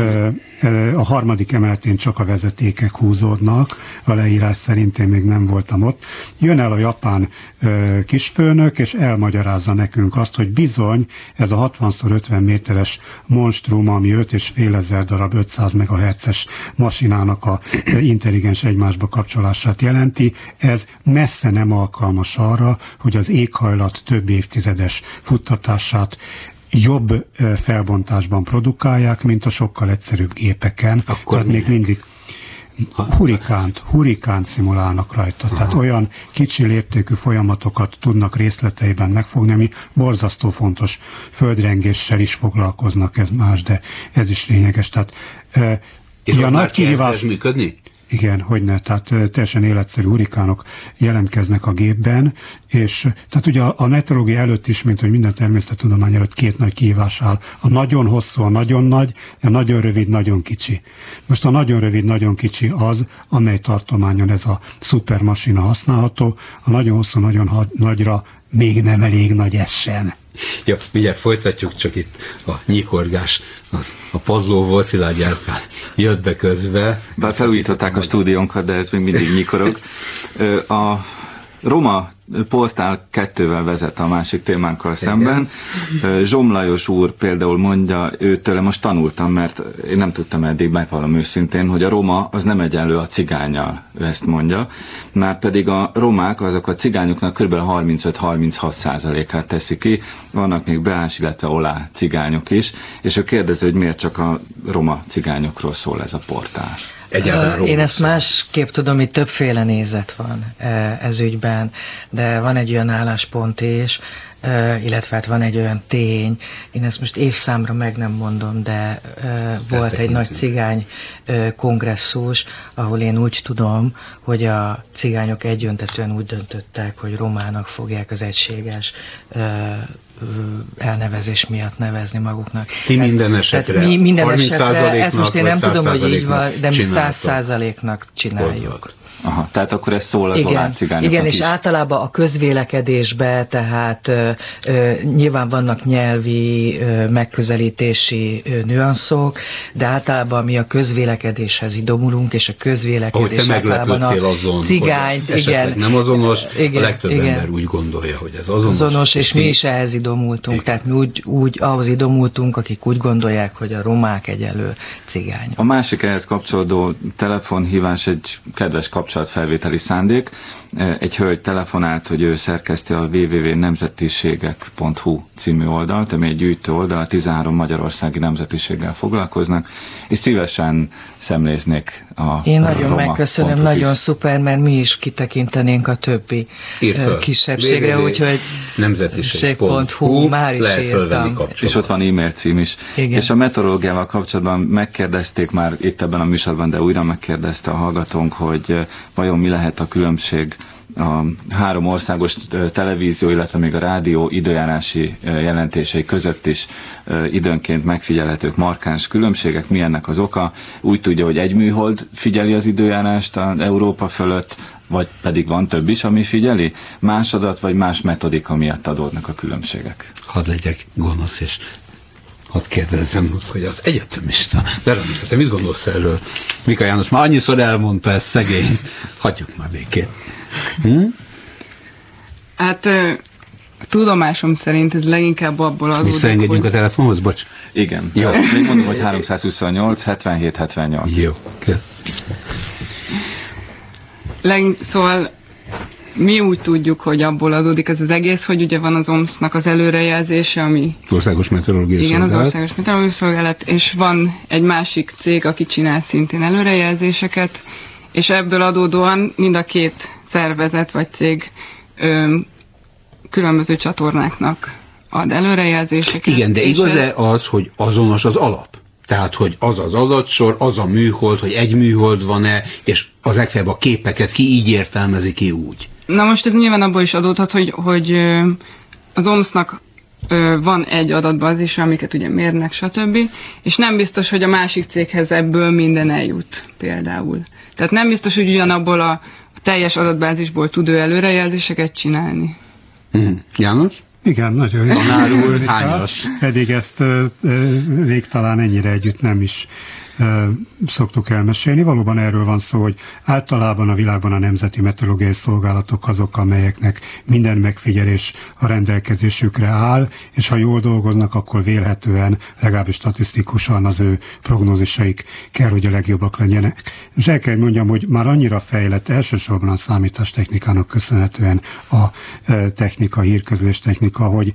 A harmadik emeletén csak a vezetékek húzódnak, a leírás szerint én még nem voltam ott. Jön el a japán kisfőnök, és elmagyarázza nekünk azt, hogy bizony ez a hatvanszor ötven méteres monstrum, ami öt és fél ezer darab ötszáz megahertzes masinának a intelligens egymásba kapcsolását jelenti, ez messze nem alkalmas arra, hogy az éghajlat több évtizedes futtatását jobb felbontásban produkálják, mint a sokkal egyszerűbb gépeken. Akkor tehát még mindig hurikánt, hurikánt szimulálnak rajta. Aha. Tehát olyan kicsi léptékű folyamatokat tudnak részleteiben megfogni, ami borzasztó fontos. Földrengéssel is foglalkoznak, ez más, de ez is lényeges. Tehát, és a már kezd ez működni? Igen, hogyne, tehát teljesen életszerű hurikánok jelentkeznek a gépben, és tehát ugye a, a meteorológia előtt is, mint hogy minden természettudomány előtt két nagy kihívás áll. A nagyon hosszú, a nagyon nagy, a nagyon rövid, nagyon kicsi. Most a nagyon rövid, nagyon kicsi az, amely tartományon ez a szupermasina használható, a nagyon hosszú, nagyon ha- nagyra még nem elég nagy ez sem. Ja, mindjárt folytatjuk, csak itt a nyikorgás, az a padló volt, Szilágy Árpád jött be közbe. Bár felújították a stúdiónkat, de ez még mindig nyikorog. A roma portál kettővel vezet a másik témánkkal szemben. Zsom Lajos úr például mondja, őtőle most tanultam, mert én nem tudtam eddig, megvallom őszintén, hogy a roma az nem egyenlő a cigánnyal, ő ezt mondja. Már pedig a romák azok a cigányoknak kb. harmincöt-harminchat százalékát teszi ki, vannak még beás, illetve olá cigányok is, és ő kérdezi, hogy miért csak a roma cigányokról szól ez a portál. Egyáltalán Én ezt másképp tudom, hogy többféle nézet van ez ügyben, de van egy olyan álláspont is, illetve hát van egy olyan tény, én ezt most évszámra meg nem mondom, de volt egy nagy cigány kongresszus, ahol én úgy tudom, hogy a cigányok egyöntetően úgy döntöttek, hogy romának fogják az egységes elnevezés miatt nevezni maguknak. Ti minden esetre? Mi minden esetre, ezt most én nem tudom, hogy így van, de mi száz százaléknak csináljuk. Aha, tehát akkor ez szól az olá cigányoknak igen, és is. általában a közvélekedésbe, tehát ö, ö, nyilván vannak nyelvi, ö, megközelítési ö, nüanszok, de általában mi a közvélekedéshez idomulunk, és a közvélekedés általában a azon, cigányt, igen. Nem azonos, igen, a legtöbb igen. ember úgy gondolja, hogy ez azonos. Azonos, és mi is ehhez idomultunk, igen. Tehát mi úgy, úgy ahhoz idomultunk, akik úgy gondolják, hogy a romák egyenlő cigányok. A másik ehhez kapcsolódó telefonhívás egy kedves kapcsolatfelvételi szándék. Egy hölgy telefonált, hogy ő szerkeszti a double-u double-u double-u pont nemzetiségek pont hu című oldalt, ami egy gyűjtő oldal, tizenhárom magyarországi nemzetiséggel foglalkoznak, és szívesen szemléznék a Én nagyon megköszönöm, nagyon szuper, mert mi is kitekintenénk a többi kisebbségre, úgyhogy nemzetiség pont hu már is írtam. És ott van e-mail cím is. Igen. És a meteorológiával kapcsolatban megkérdezték már itt ebben a műsorban, de újra megkérdezte a hallgatónk, hogy vajon mi lehet a különbség a három országos televízió, illetve még a rádió időjárási jelentései között is időnként megfigyelhetők markáns különbségek. Mi ennek az oka? Úgy tudja, hogy egy műhold figyeli az időjárást az Európa fölött, vagy pedig van több is, ami figyeli? Más adat, vagy más metodika miatt adódnak a különbségek? Hadd legyek gonosz, és hadd kérdezzem, hogy az egyetemista, Veronika, te mit gondolsz erről? Mika János már annyiszor elmondta ezt, szegény. Hagyjuk már békén. Hm? Hát tudomásom szerint ez leginkább abból adódik, visszaengedjünk hogy... a telefonhoz, bocs? Igen. Jó. Még mondom, hogy háromszázhuszonnyolc hetvenhét hetvennyolc. Jó. Leg... Szóval mi úgy tudjuk, hogy abból adódik ez az egész, hogy ugye van az o em es zé-nak az előrejelzése, ami... Országos Meteorológiai Igen, Szolgálat. az Országos Meteorológiai Szolgálat, és van egy másik cég, aki csinál szintén előrejelzéseket, és ebből adódóan mind a két szervezet vagy cég ö, különböző csatornáknak ad előrejelzéseket. Igen, de igaz-e ez... az, hogy azonos az alap? Tehát, hogy az az adatsor, az a műhold, hogy egy műhold van-e, és az legfeljebb a képeket ki így értelmezi ki úgy? Na most ez nyilván abból is adódhat, hogy, hogy az o em es zé-nak van egy adatbázis, amiket ugye mérnek, stb. És nem biztos, hogy a másik céghez ebből minden eljut például. Tehát nem biztos, hogy ugyanabból a teljes adatbázisból tud ő előrejelzéseket csinálni. Mm. János? Igen, nagyon jó. Tanár úr, hányas? Pedig ezt még talán ennyire együtt nem is szoktuk elmesélni. Valóban erről van szó, hogy általában a világban a nemzeti meteorológiai szolgálatok azok, amelyeknek minden megfigyelés a rendelkezésükre áll, és ha jól dolgoznak, akkor vélhetően, legalábbis statisztikusan az ő prognózisaik kell, hogy a legjobbak legyenek. És el kell mondjam, hogy már annyira fejlett, elsősorban a számítástechnikának köszönhetően a technika, hírközlés technika, hogy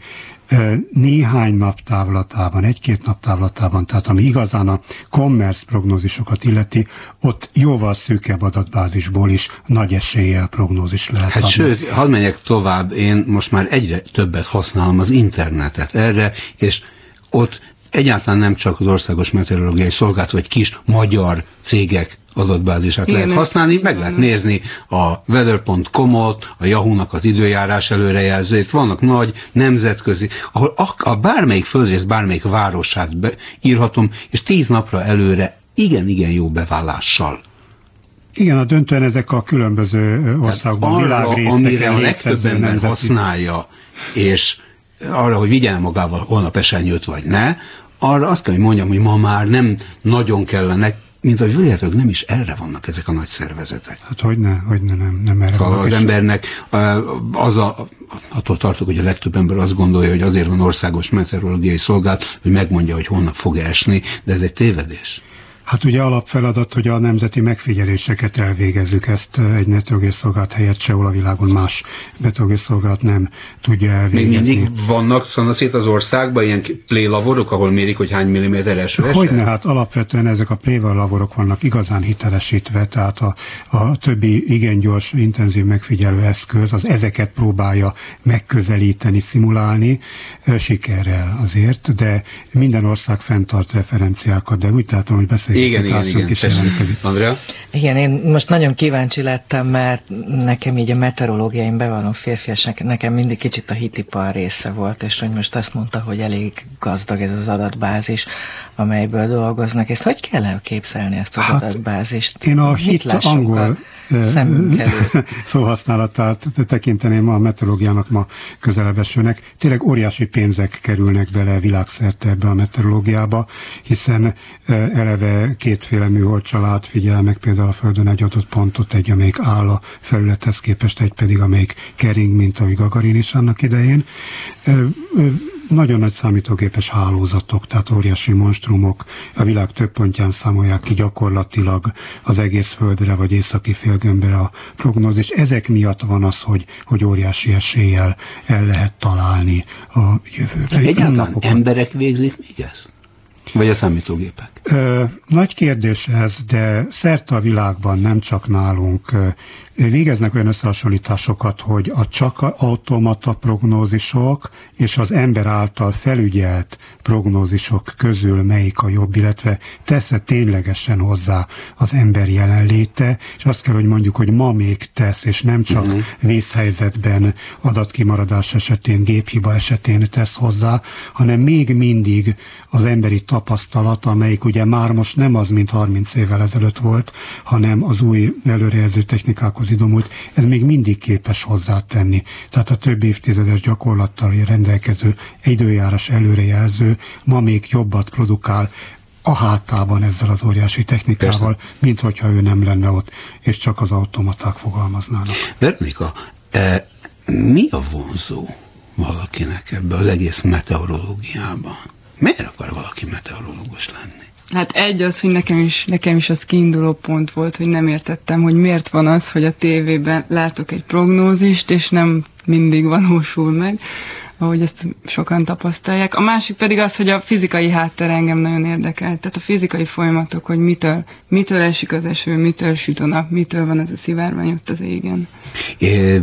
néhány nap távlatában, egy-két nap távlatában, tehát ami igazán a commerce prognózisokat illeti, ott jóval szűkebb adatbázisból is nagy eséllyel prognózis lehet Hát adni. sőt, hadd menjek tovább, én most már egyre többet használom az internetet erre, és ott egyáltalán nem csak az Országos Meteorológiai Szolgálat, vagy kis magyar cégek adatbázisát Igen, lehet használni, meg lehet nézni a weather pont com-ot, a Yahoo-nak az időjárás előrejelzőjét, vannak nagy nemzetközi, ahol a, a bármelyik földrész, bármelyik városát be, írhatom, és tíz napra előre igen-igen jó bevállással. Igen, a döntően ezek a különböző országban, világrészeken amire a legtöbb ember nemzeti... használja, és arra, hogy vigyen magával holnap esernyőt vagy ne, arra azt kell, hogy mondjam, hogy ma már nem nagyon kellene mint ahogy vélhetőleg nem is erre vannak ezek a nagy szervezetek. Hát hogyne, hogyne nem, nem erre szóval vannak. Az embernek az a, attól tartok, hogy a legtöbb ember azt gondolja, hogy azért van országos meteorológiai szolgálat, hogy megmondja, hogy holnap fog esni, de ez egy tévedés. Hát ugye alapfeladat, hogy a nemzeti megfigyeléseket elvégezzük, ezt egy meteorológiai szolgálat helyett sehol a világon más meteorológiai szolgálat nem tudja elvégezni. Még mindig vannak szanaszét az országban ilyen playlaborok, ahol mérik, hogy hány milliméter eső esett? Hogyne, hát alapvetően ezek a playlaborok vannak igazán hitelesítve, tehát a, a többi igen gyors, intenzív megfigyelő eszköz az ezeket próbálja megközelíteni, szimulálni, sikerrel azért, de minden ország fenntart referenciákat, de úgy látom, hogy beszéljük. Igen, igen, igen. Andrea? Igen, én most nagyon kíváncsi lettem, mert nekem így a meteorológia, én bevallom férfias, nekem mindig kicsit a hitipar része volt, és hogy most azt mondta, hogy elég gazdag ez az adatbázis, amelyből dolgoznak. Ezt hogy kell elképzelni, ezt az hát, adatbázist? Én a hit angol szóhasználatát tekinteném a meteorológiának ma közelebb esőnek. Tényleg óriási pénzek kerülnek bele világszerte ebbe a meteorológiába, hiszen eleve kétféle műholdcsalád figyel meg például a Földön egy adott pontot, egy, amelyik áll a felülethez képest, egy pedig, amelyik kering, mint ahogy Gagarin is annak idején. Nagyon nagy számítógépes hálózatok, tehát óriási monstrumok a világ több pontján számolják ki gyakorlatilag az egész Földre vagy északi félgömbre a prognózis. Ezek miatt van az, hogy, hogy óriási eséllyel el lehet találni a jövőre. Egyáltalán emberek végzik még ezt? Vagy a számítógépek? Ö, nagy kérdés ez, de szerte a világban, nem csak nálunk, ö, végeznek olyan összehasonlításokat, hogy a csak automata prognózisok és az ember által felügyelt prognózisok közül melyik a jobb, illetve tesz-e ténylegesen hozzá az ember jelenléte, és azt kell, hogy mondjuk, hogy ma még tesz, és nem csak uh-huh. vészhelyzetben, adatkimaradás esetén, géphiba esetén tesz hozzá, hanem még mindig az emberi tapasztalat, amelyik ugye már most nem az, mint harminc évvel ezelőtt volt, hanem az új előrejelző technikákhoz idomult, ez még mindig képes hozzátenni. Tehát a több évtizedes gyakorlattal rendelkező időjárás előrejelző ma még jobbat produkál a hátában ezzel az óriási technikával, persze, mint hogyha ő nem lenne ott, és csak az automaták fogalmaznának. Veronika, e, mi a vonzó valakinek ebbe az egész meteorológiában? Miért akar valaki meteorológus lenni? Hát egy az, hogy nekem is, nekem is az kiinduló pont volt, hogy nem értettem, hogy miért van az, hogy a tévében látok egy prognózist, és nem mindig valósul meg, ahogy ezt sokan tapasztalják. A másik pedig az, hogy a fizikai háttér engem nagyon érdekel. Tehát a fizikai folyamatok, hogy mitől, mitől esik az eső, mitől süt a nap, mitől van ez a szivárvány ott az égen. É,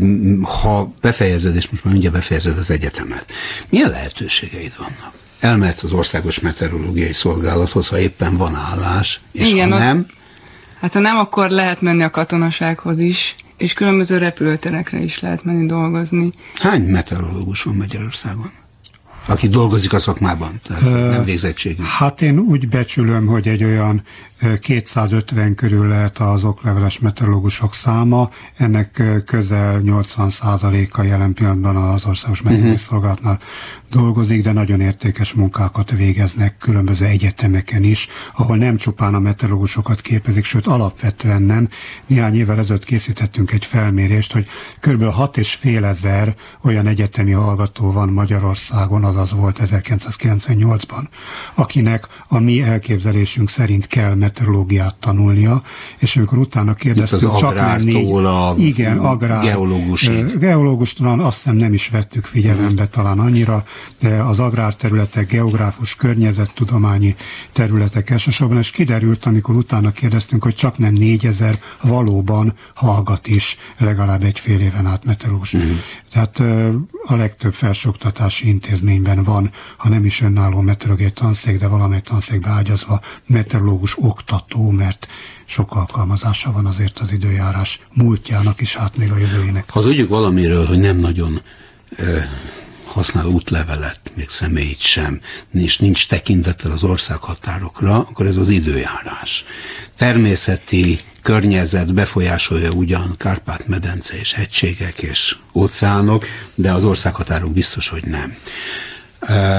ha befejezed, és most már mindjárt befejezed az egyetemet, milyen lehetőségeid vannak? Elmehetsz az Országos Meteorológiai Szolgálathoz, ha éppen van állás, és igen, ha nem... Ott, hát ha nem, akkor lehet menni a katonasághoz is, és különböző repülőterekre is lehet menni dolgozni. Hány meteorológus van Magyarországon? Aki dolgozik a szakmában, tehát uh, nem végzettségű. Hát én úgy becsülöm, hogy egy olyan kétszázötven körül lehet az okleveles meteorológusok száma, ennek közel nyolcvan százaléka jelen pillanatban az Országos Meteorológiai uh-huh. Szolgálatnál dolgozik, de nagyon értékes munkákat végeznek különböző egyetemeken is, ahol nem csupán a meteorológusokat képezik, sőt alapvetően nem. Néhány évvel ezelőtt készítettünk egy felmérést, hogy kb. hat és fél ezer olyan egyetemi hallgató van Magyarországon, azaz volt ezerkilencszázkilencvennyolcban, akinek a mi elképzelésünk szerint kell meteorológiát tanulnia, és amikor utána kérdeztük, csak nem négy, igen, agrár, geológusig. Geológus talán azt hiszem nem is vettük figyelembe talán annyira, de az agrárterületek, geográfus, környezettudományi területek elsősorban, és kiderült, amikor utána kérdeztünk, hogy csak nem négyezer valóban hallgat is legalább egy fél éven át meteorológus. Mm. Tehát a legtöbb felsőoktatási intézményben van, ha nem is önálló meteorológiai tanszék, de valamely tanszékbe ágyazva meteorológus oktató, mert sok alkalmazása van azért az időjárás múltjának is, hát még a jövőjének. Ha tudjuk valamiről, hogy nem nagyon ö, használ útlevelet, még személyt sem, és nincs tekintettel az országhatárokra, akkor ez az időjárás. Természeti környezet befolyásolja ugyan Kárpát-medence és hegységek és óceánok, de az országhatárok biztos, hogy nem.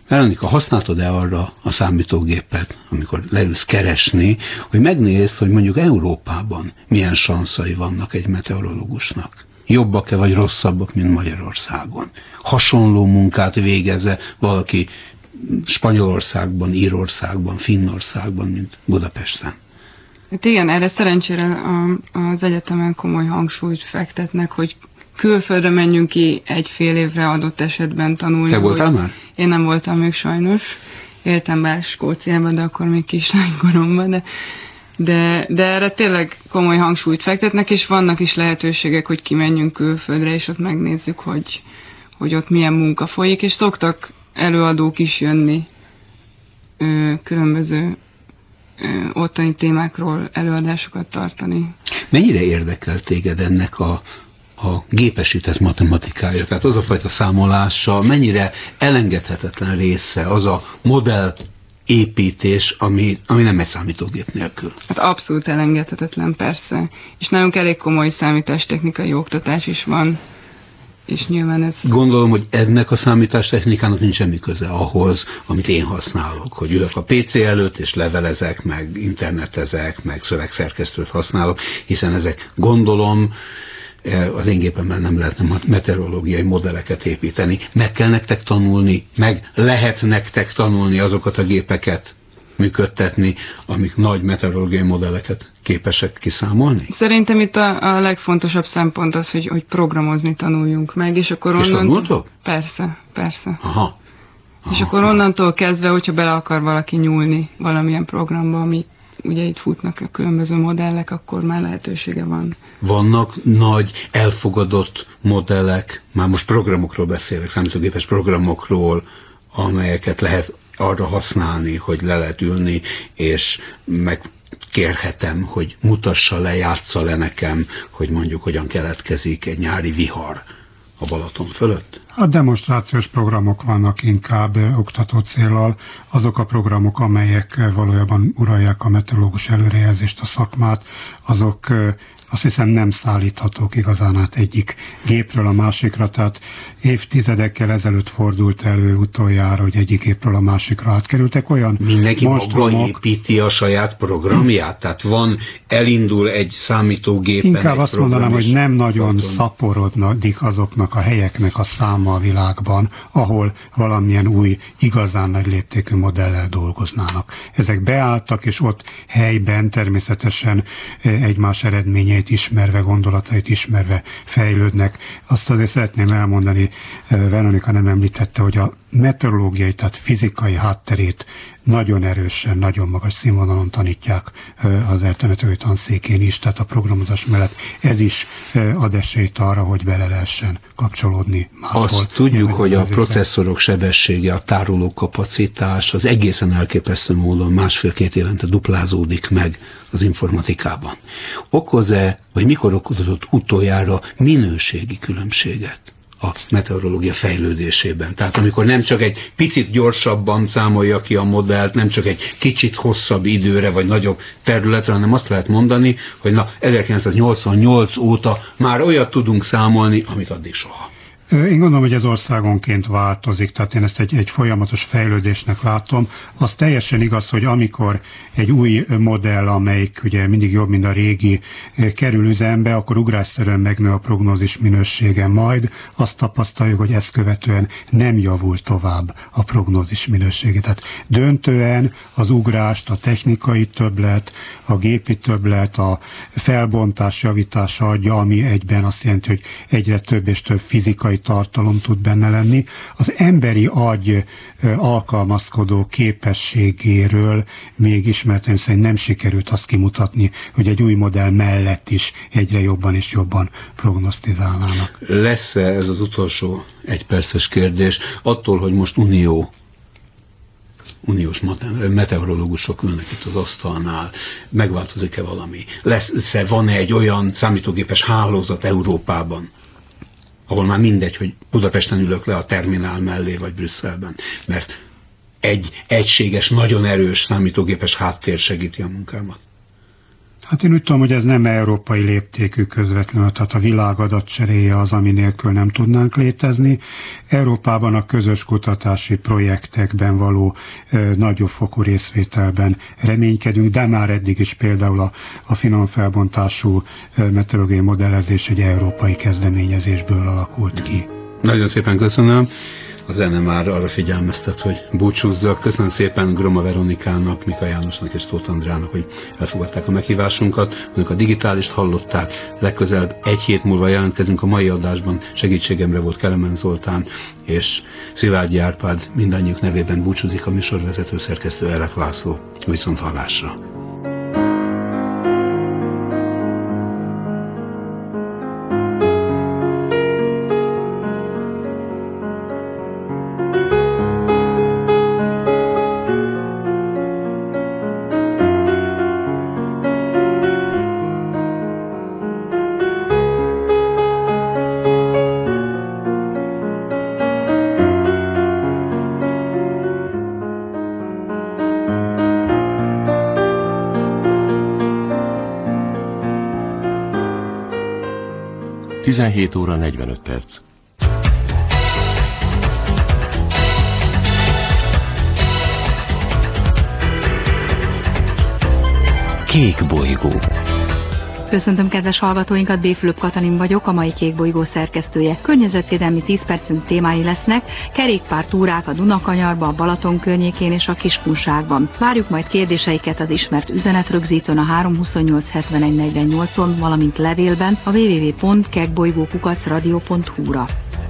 Veronika, használtad-e arra a számítógépet, amikor leülsz keresni, hogy megnézd, hogy mondjuk Európában milyen sanszai vannak egy meteorológusnak? Jobbak-e vagy rosszabbak, mint Magyarországon? Hasonló munkát végezze valaki Spanyolországban, Írországban, Finnországban, mint Budapesten? Hát igen, erre szerencsére a, az egyetemen komoly hangsúlyt fektetnek, hogy külföldre menjünk ki egy fél évre adott esetben tanulni. Te voltál már? Én nem voltam még sajnos. Éltem bár Skóciában, de akkor még kislánykoromban, de, de, de erre tényleg komoly hangsúlyt fektetnek, és vannak is lehetőségek, hogy kimenjünk külföldre, és ott megnézzük, hogy, hogy ott milyen munka folyik, és szoktak előadók is jönni ö, különböző ö, ottani témákról előadásokat tartani. Mennyire érdekel téged ennek a a gépesített matematikája, tehát az a fajta számolása mennyire elengedhetetlen része az a modell építés, ami, ami nem egy számítógép nélkül? Hát abszolút elengedhetetlen, persze. És nálunk elég komoly számítástechnikai oktatás is van, és nyilván ez... Gondolom, hogy ennek a számítástechnikának nincs semmi köze ahhoz, amit én használok, hogy ülök a pé cé előtt, és levelezek, meg internetezek, meg szövegszerkesztőt használok, hiszen ezek gondolom, az én gépemben nem lehetne meteorológiai modelleket építeni. Meg kell nektek tanulni, meg lehet nektek tanulni azokat a gépeket működtetni, amik nagy meteorológiai modelleket képesek kiszámolni? Szerintem itt a, a legfontosabb szempont az, hogy, hogy programozni tanuljunk meg, és akkor és onnan... tanultok? Persze, persze. Aha. Aha. És akkor onnantól kezdve, hogyha bele akar valaki nyúlni valamilyen programba, ami ugye itt futnak a különböző modellek, akkor már lehetősége van. Vannak nagy, elfogadott modellek, már most programokról beszélek, számítógépes programokról, amelyeket lehet arra használni, hogy le lehet ülni, és megkérhetem, hogy mutassa le, játsza le nekem, hogy mondjuk hogyan keletkezik egy nyári vihar a Balaton fölött? A demonstrációs programok vannak inkább oktató céllal, azok a programok, amelyek valójában uralják a meteorológus előrejelzést, a szakmát, azok azt hiszem nem szállíthatók igazán át egyik gépről a másikra, tehát évtizedekkel ezelőtt fordult elő utoljára, hogy egyik gépről a másikra átkerültek olyan mindenki monstrumok, maga építi a saját programját? Tehát van, elindul egy számítógépen inkább egy azt mondanám, hogy nem nagyon tartom. szaporodik azoknak a helyeknek a száma a világban, ahol valamilyen új, igazán nagy léptékű modellel dolgoznának. Ezek beálltak, és ott helyben természetesen egymás eredményeit ismerve, gondolatait ismerve fejlődnek. Azt azért szeretném elmondani, Veronika nem említette, hogy a meteorológiai, tehát fizikai hátterét nagyon erősen, nagyon magas színvonalon tanítják az eltemetői tanszékén is, tehát a programozás mellett ez is ad esélyt arra, hogy bele lehessen kapcsolódni máshol. Azt tudjuk, hogy a processzorok sebessége, a tároló kapacitás az egészen elképesztő módon másfél-két évente duplázódik meg az informatikában. Okoz-e, vagy mikor okozott utoljára minőségi különbséget a meteorológia fejlődésében? Tehát amikor nem csak egy picit gyorsabban számolja ki a modellt, nem csak egy kicsit hosszabb időre, vagy nagyobb területre, hanem azt lehet mondani, hogy na ezerkilencszáznyolcvannyolc óta már olyat tudunk számolni, amit addig soha. Én gondolom, hogy ez országonként változik, tehát én ezt egy, egy folyamatos fejlődésnek látom. Az teljesen igaz, hogy amikor egy új modell, amelyik ugye mindig jobb, mint a régi, kerül üzembe, akkor ugrásszerűen megnő a prognózis minősége, majd azt tapasztaljuk, hogy ezt követően nem javul tovább a prognózis minősége. Tehát döntően az ugrást, a technikai többlet, a gépi többlet, a felbontás javítása adja, ami egyben azt jelenti, hogy egyre több és több fizikai tartalom tud benne lenni. Az emberi agy alkalmazkodó képességéről még ismertem szerint nem sikerült azt kimutatni, hogy egy új modell mellett is egyre jobban és jobban prognosztizálnának. Lesz-e ez az utolsó egyperces kérdés, attól, hogy most unió uniós meteorológusok ülnek itt az asztalnál, megváltozik-e valami? Lesz-e, van-e egy olyan számítógépes hálózat Európában, ahol már mindegy, hogy Budapesten ülök le a terminál mellé, vagy Brüsszelben, mert egy egységes, nagyon erős számítógépes háttér segíti a munkámat. Hát én úgy tudom, hogy ez nem európai léptékű közvetlenül, tehát a világ adatcseréje az, ami nélkül nem tudnánk létezni. Európában a közös kutatási projektekben való e, nagyobb fokú részvételben reménykedünk, de már eddig is például a, a finom felbontású e, meteorológiai modellezés egy európai kezdeményezésből alakult ki. Nagyon szépen köszönöm. A zene már arra figyelmeztet, hogy búcsúzzak. Köszönöm szépen Groma Veronikának, Mika Jánosnak és Tóth Andrának, hogy elfogadták a meghívásunkat. Önök a digitálist hallották. Legközelebb egy hét múlva jelentkezünk a mai adásban. Segítségemre volt Kelemen Zoltán és Szilágyi Árpád. Mindannyiuk nevében búcsúzik a műsorvezető szerkesztő Elek László. Viszont hallásra. tizenhét óra negyvenöt perc. Kék bolygó. Köszöntöm kedves hallgatóinkat, B. Fülöp Katalin vagyok, a mai Kék bolygó szerkesztője. Környezetvédelmi tíz percünk témái lesznek, kerékpártúrák a Dunakanyarban, a Balaton környékén és a Kiskunságban. Várjuk majd kérdéseiket az ismert üzenetrögzítőn a három huszonnyolc hetvenegy negyvennyolcon, valamint levélben a double-u double-u double-u pont kekbolygó kukac radio pont hu-ra.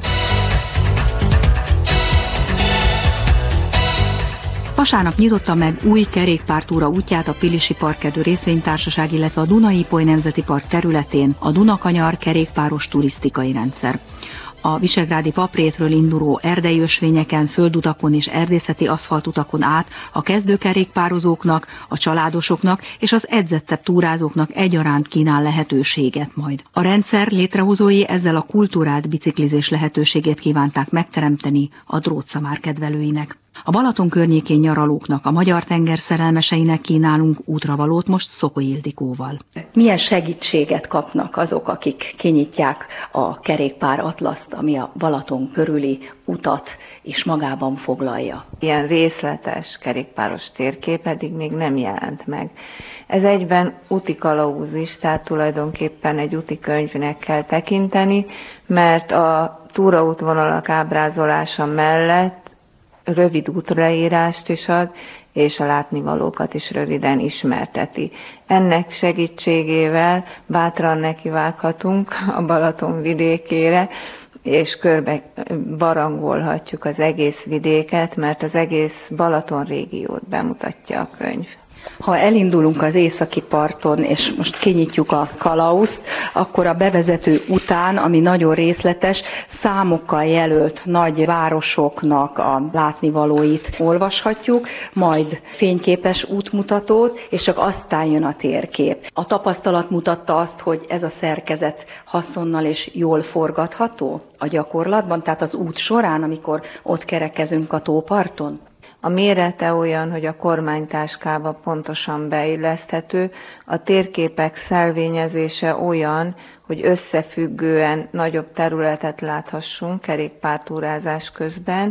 Vasárnap nyitotta meg új kerékpártúra útját a Pilisi Parkedő Részvénytársaság, illetve a Duna-Ipoly Nemzeti Park területén a Dunakanyar kerékpáros turisztikai rendszer. A visegrádi paprétről induló erdei ösvényeken, földutakon és erdészeti aszfaltutakon át a kezdőkerékpározóknak, a családosoknak és az edzettebb túrázóknak egyaránt kínál lehetőséget majd. A rendszer létrehozói ezzel a kultúrált biciklizés lehetőségét kívánták megteremteni a drótszamár kedvelőinek. A Balaton környékén nyaralóknak, a magyar tenger szerelmeseinek kínálunk útravalót most Szokoly Ildikóval. Milyen segítséget kapnak azok, akik kinyitják a kerékpár atlaszt, ami a Balaton körüli utat is magában foglalja? Ilyen részletes kerékpáros térkép eddig még nem jelent meg. Ez egyben úti kalauz is, tehát tulajdonképpen egy úti könyvnek kell tekinteni, mert a túraútvonalak ábrázolása mellett rövid útleírást is ad, és a látnivalókat is röviden ismerteti. Ennek segítségével bátran nekivághatunk a Balaton vidékére, és körbe barangolhatjuk az egész vidéket, mert az egész Balaton régiót bemutatja a könyv. Ha elindulunk az északi parton, és most kinyitjuk a kalauzt, akkor a bevezető után, ami nagyon részletes, számokkal jelölt nagy városoknak a látnivalóit olvashatjuk, majd fényképes útmutatót, és csak aztán jön a térkép. A tapasztalat mutatta azt, hogy ez a szerkezet haszonnal és jól forgatható a gyakorlatban, tehát az út során, amikor ott kerekezünk a tóparton? A mérete olyan, hogy a kormánytáskába pontosan beilleszthető, a térképek szelvényezése olyan, hogy összefüggően nagyobb területet láthassunk kerékpártúrázás közben,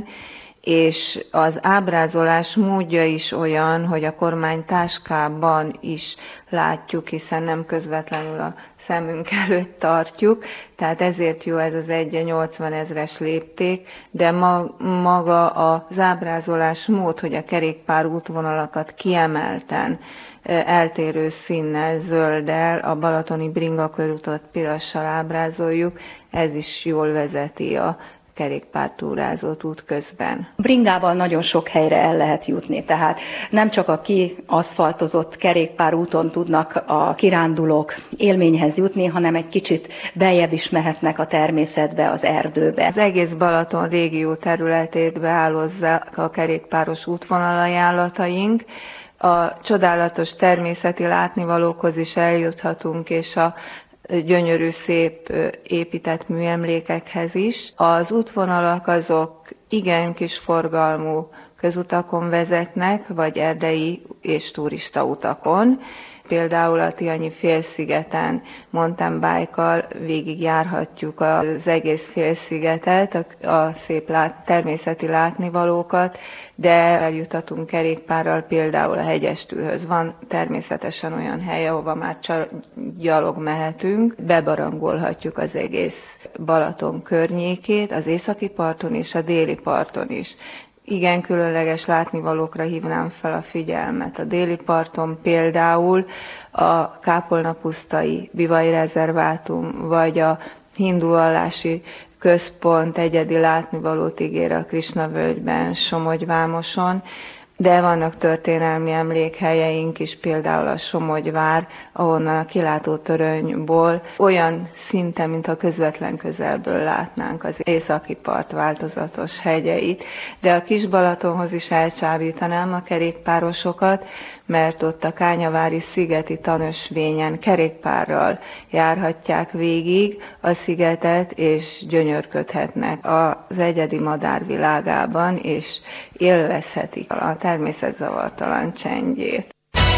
és az ábrázolás módja is olyan, hogy a kormánytáskában is látjuk, hiszen nem közvetlenül a szemünk előtt tartjuk, tehát ezért jó ez az egy nyolcvan ezres lépték, de ma, maga az ábrázolás mód, hogy a kerékpár útvonalakat kiemelten, eltérő színnel, zölddel, a balatoni Bringa körútot pirossal ábrázoljuk, ez is jól vezeti a kerékpártúrázót út közben. Bringával nagyon sok helyre el lehet jutni, tehát nem csak a kiaszfaltozott kerékpárúton tudnak a kirándulók élményhez jutni, hanem egy kicsit beljebb is mehetnek a természetbe, az erdőbe. Az egész Balaton régió területét beállózzák a kerékpáros útvonalajánlataink. A csodálatos természeti látnivalókhoz is eljuthatunk, és a gyönyörű, szép épített műemlékekhez is. Az útvonalak azok igen kis forgalmú közutakon vezetnek, vagy erdei és turistautakon. Például a Tihanyi félszigeten mountain bike-kal végigjárhatjuk az egész félszigetet, a szép lát, természeti látnivalókat, de eljutatunk kerékpárral például a Hegyestűhöz. Van természetesen olyan hely, ahova már csak gyalog mehetünk, bebarangolhatjuk az egész Balaton környékét, az északi parton és a déli parton is. Igen, különleges látnivalókra hívnám fel a figyelmet. A déli parton például a kápolnapusztai bivaj rezervátum, vagy a hindu vallási központ egyedi látnivalót ígér a Krisna völgyben, Somogyvámoson, de vannak történelmi emlékhelyeink is, például a Somogyvár, ahonnan a kilátótörönyból olyan szinten, mintha közvetlen közelből látnánk az északi part változatos hegyeit. De a Kis-Balatonhoz is elcsábítanám a kerékpárosokat, mert ott a Kányavári szigeti tanösvényen kerékpárral járhatják végig a szigetet, és gyönyörködhetnek az egyedi madárvilágában, és élvezhetik a természet zavartalan csendjét.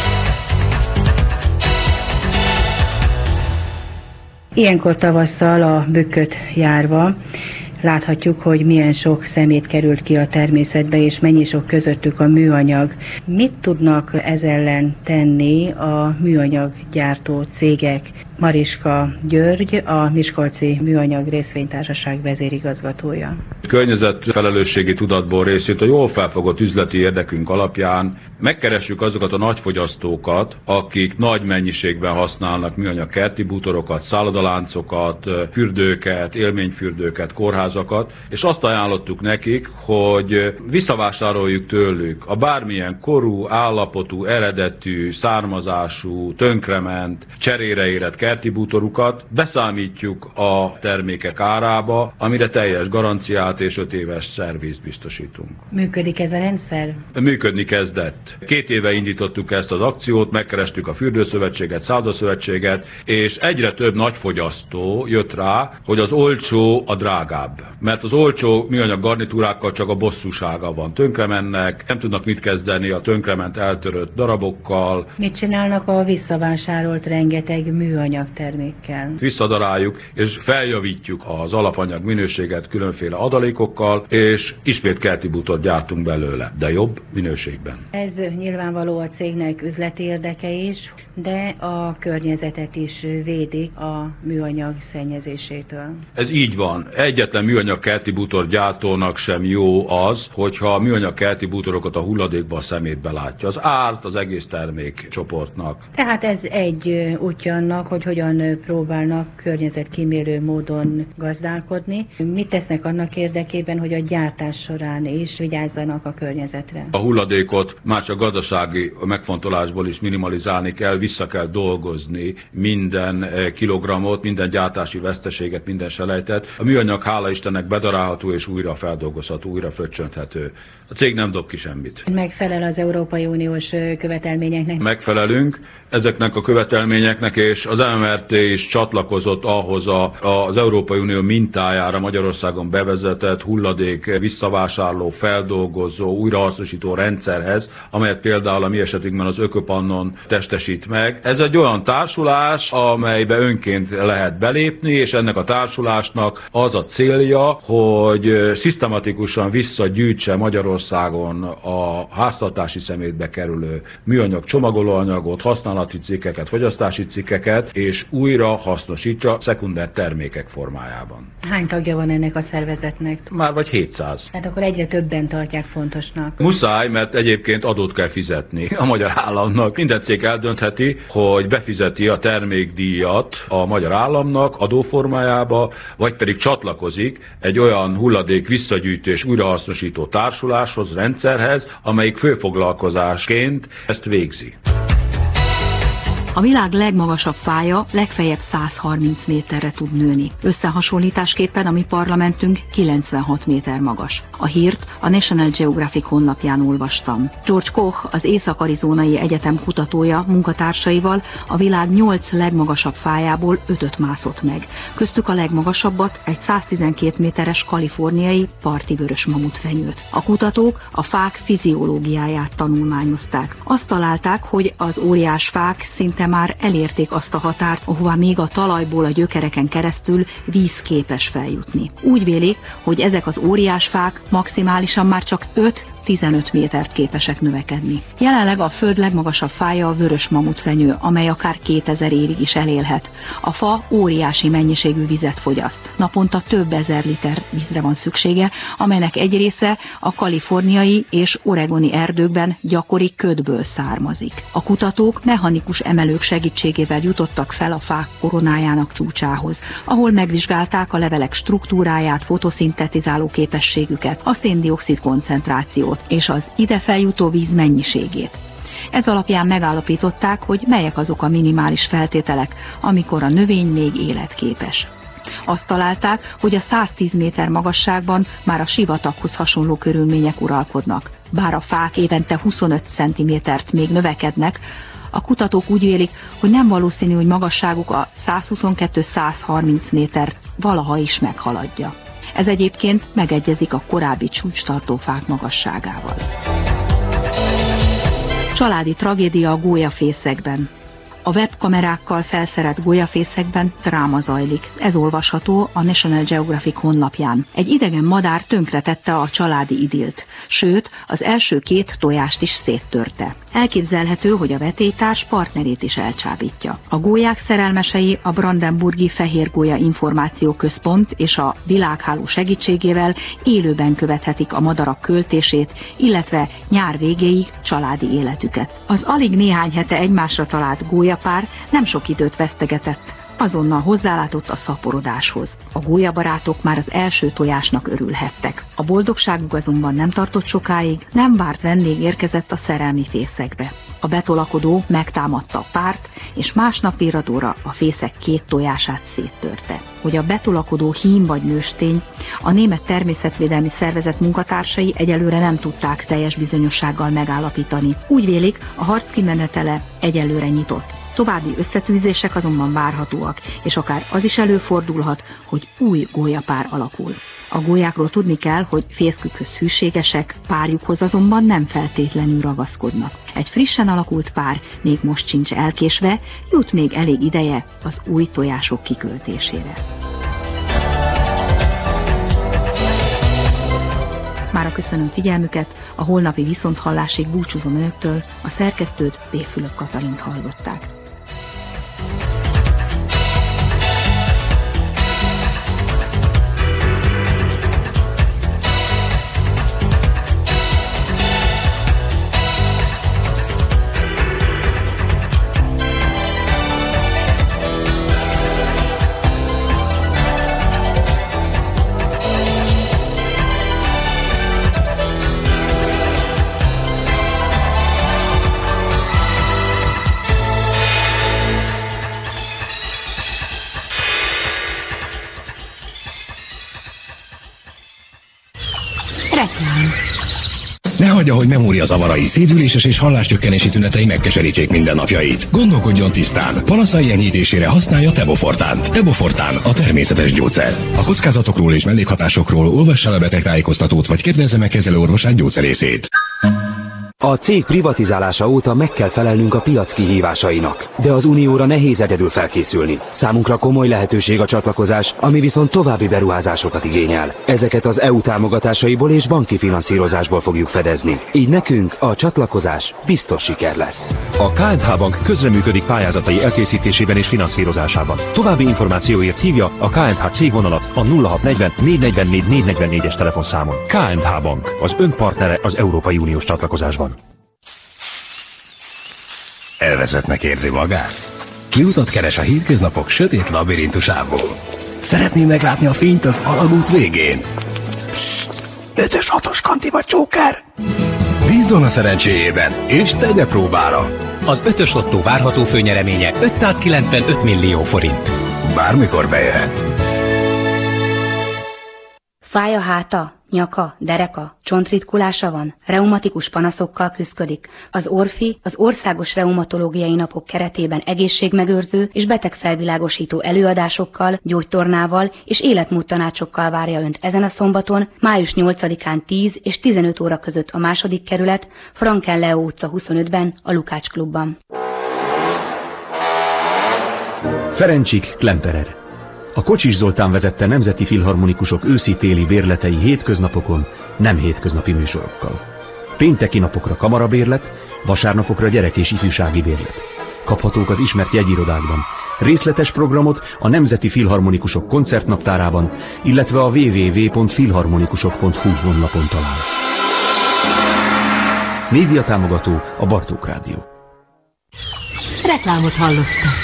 Ilyenkor tavasszal a Bükköt járva láthatjuk, hogy milyen sok szemét került ki a természetbe, és mennyi sok közöttük a műanyag. Mit tudnak ez ellen tenni a műanyaggyártó cégek? Mariska György, a Miskolci Műanyag Részvénytársaság vezérigazgatója. Környezetfelelősségi tudatból részét a jól felfogott üzleti érdekünk alapján megkeressük azokat a nagyfogyasztókat, akik nagy mennyiségben használnak műanyag kerti bútorokat, szállodaláncokat, fürdőket, élményfürdőket, kórházakat, és azt ajánlottuk nekik, hogy visszavásároljuk tőlük a bármilyen korú, állapotú, eredetű, származású, tönkrement, cserére érett kerti bútorukat, beszámítjuk a termékek árába, amire teljes garanciát és öt éves szervizt biztosítunk. Működik ez a rendszer? Működni kezdett. Két éve indítottuk ezt az akciót, megkerestük a fürdőszövetséget, szállodaszövetséget, és egyre több nagyfogyasztó jött rá, hogy az olcsó a drágább. Mert az olcsó műanyag garnitúrákkal csak a bosszúsága van. Tönkremennek, nem tudnak mit kezdeni a tönkrement eltörött darabokkal. Mit csinálnak a visszavásárolt rengeteg műanyag termékkel? Visszadaráljuk és feljavítjuk az alapanyag minőséget különféle adalékokkal, és ismét kerti bútort gyártunk belőle, de jobb minőségben. Ez nyilvánvaló a cégnek üzleti érdeke is, de a környezetet is védik a műanyag szennyezésétől. Ez így van. Egyetlen műanyag kerti bútor gyártónak sem jó az, hogyha a műanyag kerti bútorokat a hulladékba, a szemétbe látja. Az árt az egész termékcsoportnak. Tehát ez egy útja annak, hogy hogyan próbálnak környezetkímélő módon gazdálkodni. Mit tesznek annak érdekében, hogy a gyártás során is vigyázzanak a környezetre? A hulladékot már csak gazdasági megfontolásból is minimalizálni kell, vissza kell dolgozni minden kilogramot, minden gyártási veszteséget, minden selejtet. A műanyag, hála Istennek, bedarálható és újra feldolgozható, újra fröccsönthető. A cég nem dob ki semmit. Megfelel az Európai Uniós követelményeknek? Megfelelünk ezeknek a követelményeknek, és az em er té is csatlakozott ahhoz a, az Európai Unió mintájára Magyarországon bevezetett hulladék visszavásárló, feldolgozó, újrahasznosító rendszerhez, amelyet például a mi esetünkben az Ökopannon testesít meg. Ez egy olyan társulás, amelybe önként lehet belépni, és ennek a társulásnak az a célja, hogy szisztematikusan visszagyűjtse Magyarországon a háztartási szemétbe kerülő műanyag csomagolóanyagot, használati cikkeket, fogyasztási cikkeket, és újra hasznosítsa szekunder termékek formájában. Hány tagja van ennek a szervezetnek? Már vagy hétszáz. Hát akkor egyre többen tartják fontosnak. Muszáj, mert egyébként adót kell fizetni a magyar államnak. Minden cég eldöntheti, hogy befizeti a termékdíjat a magyar államnak adóformájába, vagy pedig csatlakozik egy olyan hulladék visszagyűjtés újrahasznosító társuláshoz, rendszerhez, amelyik főfoglalkozásként ezt végzi. A világ legmagasabb fája legfeljebb száz harminc méterre tud nőni. Összehasonlításképpen a mi parlamentünk kilencvenhat méter magas. A hírt a National Geographic honlapján olvastam. George Koch, az Észak-Arizonai Egyetem kutatója munkatársaival a világ nyolc legmagasabb fájából ötöt mászott meg. Köztük a legmagasabbat, egy száztizenkét méteres kaliforniai parti vörös mamutfenyőt. A kutatók a fák fiziológiáját tanulmányozták. Azt találták, hogy az óriás fák szinte már elérték azt a határt, ahová még a talajból a gyökereken keresztül víz képes feljutni. Úgy vélik, hogy ezek az óriásfák maximálisan már csak öt-tizenöt métert képesek növekedni. Jelenleg a Föld legmagasabb fája a vörös mamutfenyő, amely akár kétezer évig is elélhet. A fa óriási mennyiségű vizet fogyaszt. Naponta több ezer liter vízre van szüksége, amelynek egy része a kaliforniai és oregoni erdőkben gyakori ködből származik. A kutatók mechanikus emelők segítségével jutottak fel a fák koronájának csúcsához, ahol megvizsgálták a levelek struktúráját, fotoszintetizáló képességüket, a széndioxid koncentrációt és az ide feljutó víz mennyiségét. Ez alapján megállapították, hogy melyek azok a minimális feltételek, amikor a növény még életképes. Azt találták, hogy a száztíz méter magasságban már a sivataghoz hasonló körülmények uralkodnak. Bár a fák évente huszonöt centimétert még növekednek, a kutatók úgy vélik, hogy nem valószínű, hogy magasságuk a százhuszonkettő-száz harminc méter valaha is meghaladja. Ez egyébként megegyezik a korábbi csúcstartó fák magasságával. Családi tragédia a gólyafészekben. A webkamerákkal felszerelt gólyafészekben dráma zajlik. Ez olvasható a National Geographic honlapján. Egy idegen madár tönkretette a családi idilt, sőt, az első két tojást is széttörte. Elképzelhető, hogy a vetélytárs partnerét is elcsábítja. A gólyák szerelmesei a Brandenburgi Fehérgólya Információ Központ és a világháló segítségével élőben követhetik a madarak költését, illetve nyár végéig családi életüket. Az alig néhány hete egymásra talált gólyapár nem sok időt vesztegetett, azonnal hozzálátott a szaporodáshoz. A gólyabarátok már az első tojásnak örülhettek. A boldogságuk azonban nem tartott sokáig, nem várt vendég érkezett a szerelmi fészekbe. A betolakodó megtámadta a párt, és másnap virradóra a fészek két tojását széttörte. Hogy a betolakodó hím vagy nőstény, a Német Természetvédelmi Szervezet munkatársai egyelőre nem tudták teljes bizonyossággal megállapítani. Úgy vélik, a harc kimenetele egyelőre nyitott. További összetűzések azonban várhatóak, és akár az is előfordulhat, hogy új gólyapár alakul. A gólyákról tudni kell, hogy fészkükhöz hűségesek, párjukhoz azonban nem feltétlenül ragaszkodnak. Egy frissen alakult pár még most sincs elkésve, jut még elég ideje az új tojások kiköltésére. Mára köszönöm figyelmüket, a holnapi viszonthallásig búcsúzom önöktől, a szerkesztőt B. Fülöp Katalint hallották. Ne hagyja, hogy memóriazavarai, szívüléses és halláscsökkenési tünetei megkeserítsék mindennapjait. Gondolkodjon tisztán. Panaszai enyhítésére használja Tebofortánt. Tebofortán a természetes gyógyszer. A kockázatokról és mellékhatásokról olvassa a betegtájékoztatót, vagy kérdezze meg kezelőorvosát, gyógyszerészét. A cég privatizálása óta meg kell felelnünk a piac kihívásainak, de az Unióra nehéz egyedül felkészülni. Számunkra komoly lehetőség a csatlakozás, ami viszont további beruházásokat igényel. Ezeket az é u támogatásaiból és banki finanszírozásból fogjuk fedezni. Így nekünk a csatlakozás biztos siker lesz. A ká és há Bank közreműködik pályázatai elkészítésében és finanszírozásában. További információért hívja a ká és há cégvonalat a nulla hat negyven négy negyvennégy négy negyvennégyes telefonszámon. ká és há Bank, az önpartnere az Európai Uniós csatlakozásban. Elvezetnek érzi magát? Kiutat keres a hétköznapok sötét labirintusából. Szeretné meglátni a fényt az alagút végén? Ötös hatos kanti vagy csóker? Bízzon a szerencséjében, és tegye próbára! Az ötös lottó várható főnyereménye ötszázkilencvenöt millió forint. Bármikor bejöhet. Fáj a háta, nyaka, dereka, csontritkulása van, reumatikus panaszokkal küszködik. Az Orfi az Országos Reumatológiai Napok keretében egészségmegőrző és betegfelvilágosító előadásokkal, gyógytornával és életmódtanácsokkal várja Önt ezen a szombaton, május nyolcadikán tíz és tizenöt óra között a második kerület, Franken Leo utca huszonötben, a Lukács klubban. Ferencsik, Klemperer. A Kocsis Zoltán vezette Nemzeti Filharmonikusok őszi-téli bérletei hétköznapokon, nem hétköznapi műsorokkal. Pénteki napokra kamarabérlet, vasárnapokra gyerek- és ifjúsági bérlet. Kaphatók az ismert jegyirodákban. Részletes programot a Nemzeti Filharmonikusok koncertnaptárában, illetve a double-u double-u double-u pont filharmonikusok pont hu honlapon talál. Médiatámogató a Bartók Rádió. Reklámot hallottak.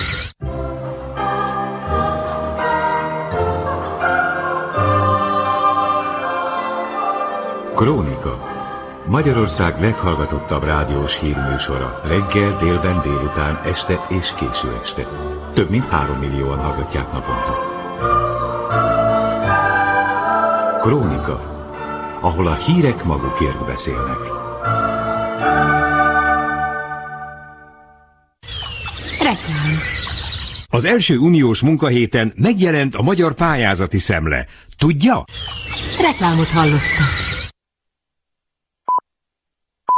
Krónika. Magyarország leghallgatottabb rádiós hírműsora. Reggel, délben, délután, este és késő este. Több mint három millióan hallgatják naponta. Krónika. Ahol a hírek magukért beszélnek. Reklám. Az első uniós munkahéten megjelent a magyar pályázati szemle. Tudja? Reklámot hallottak.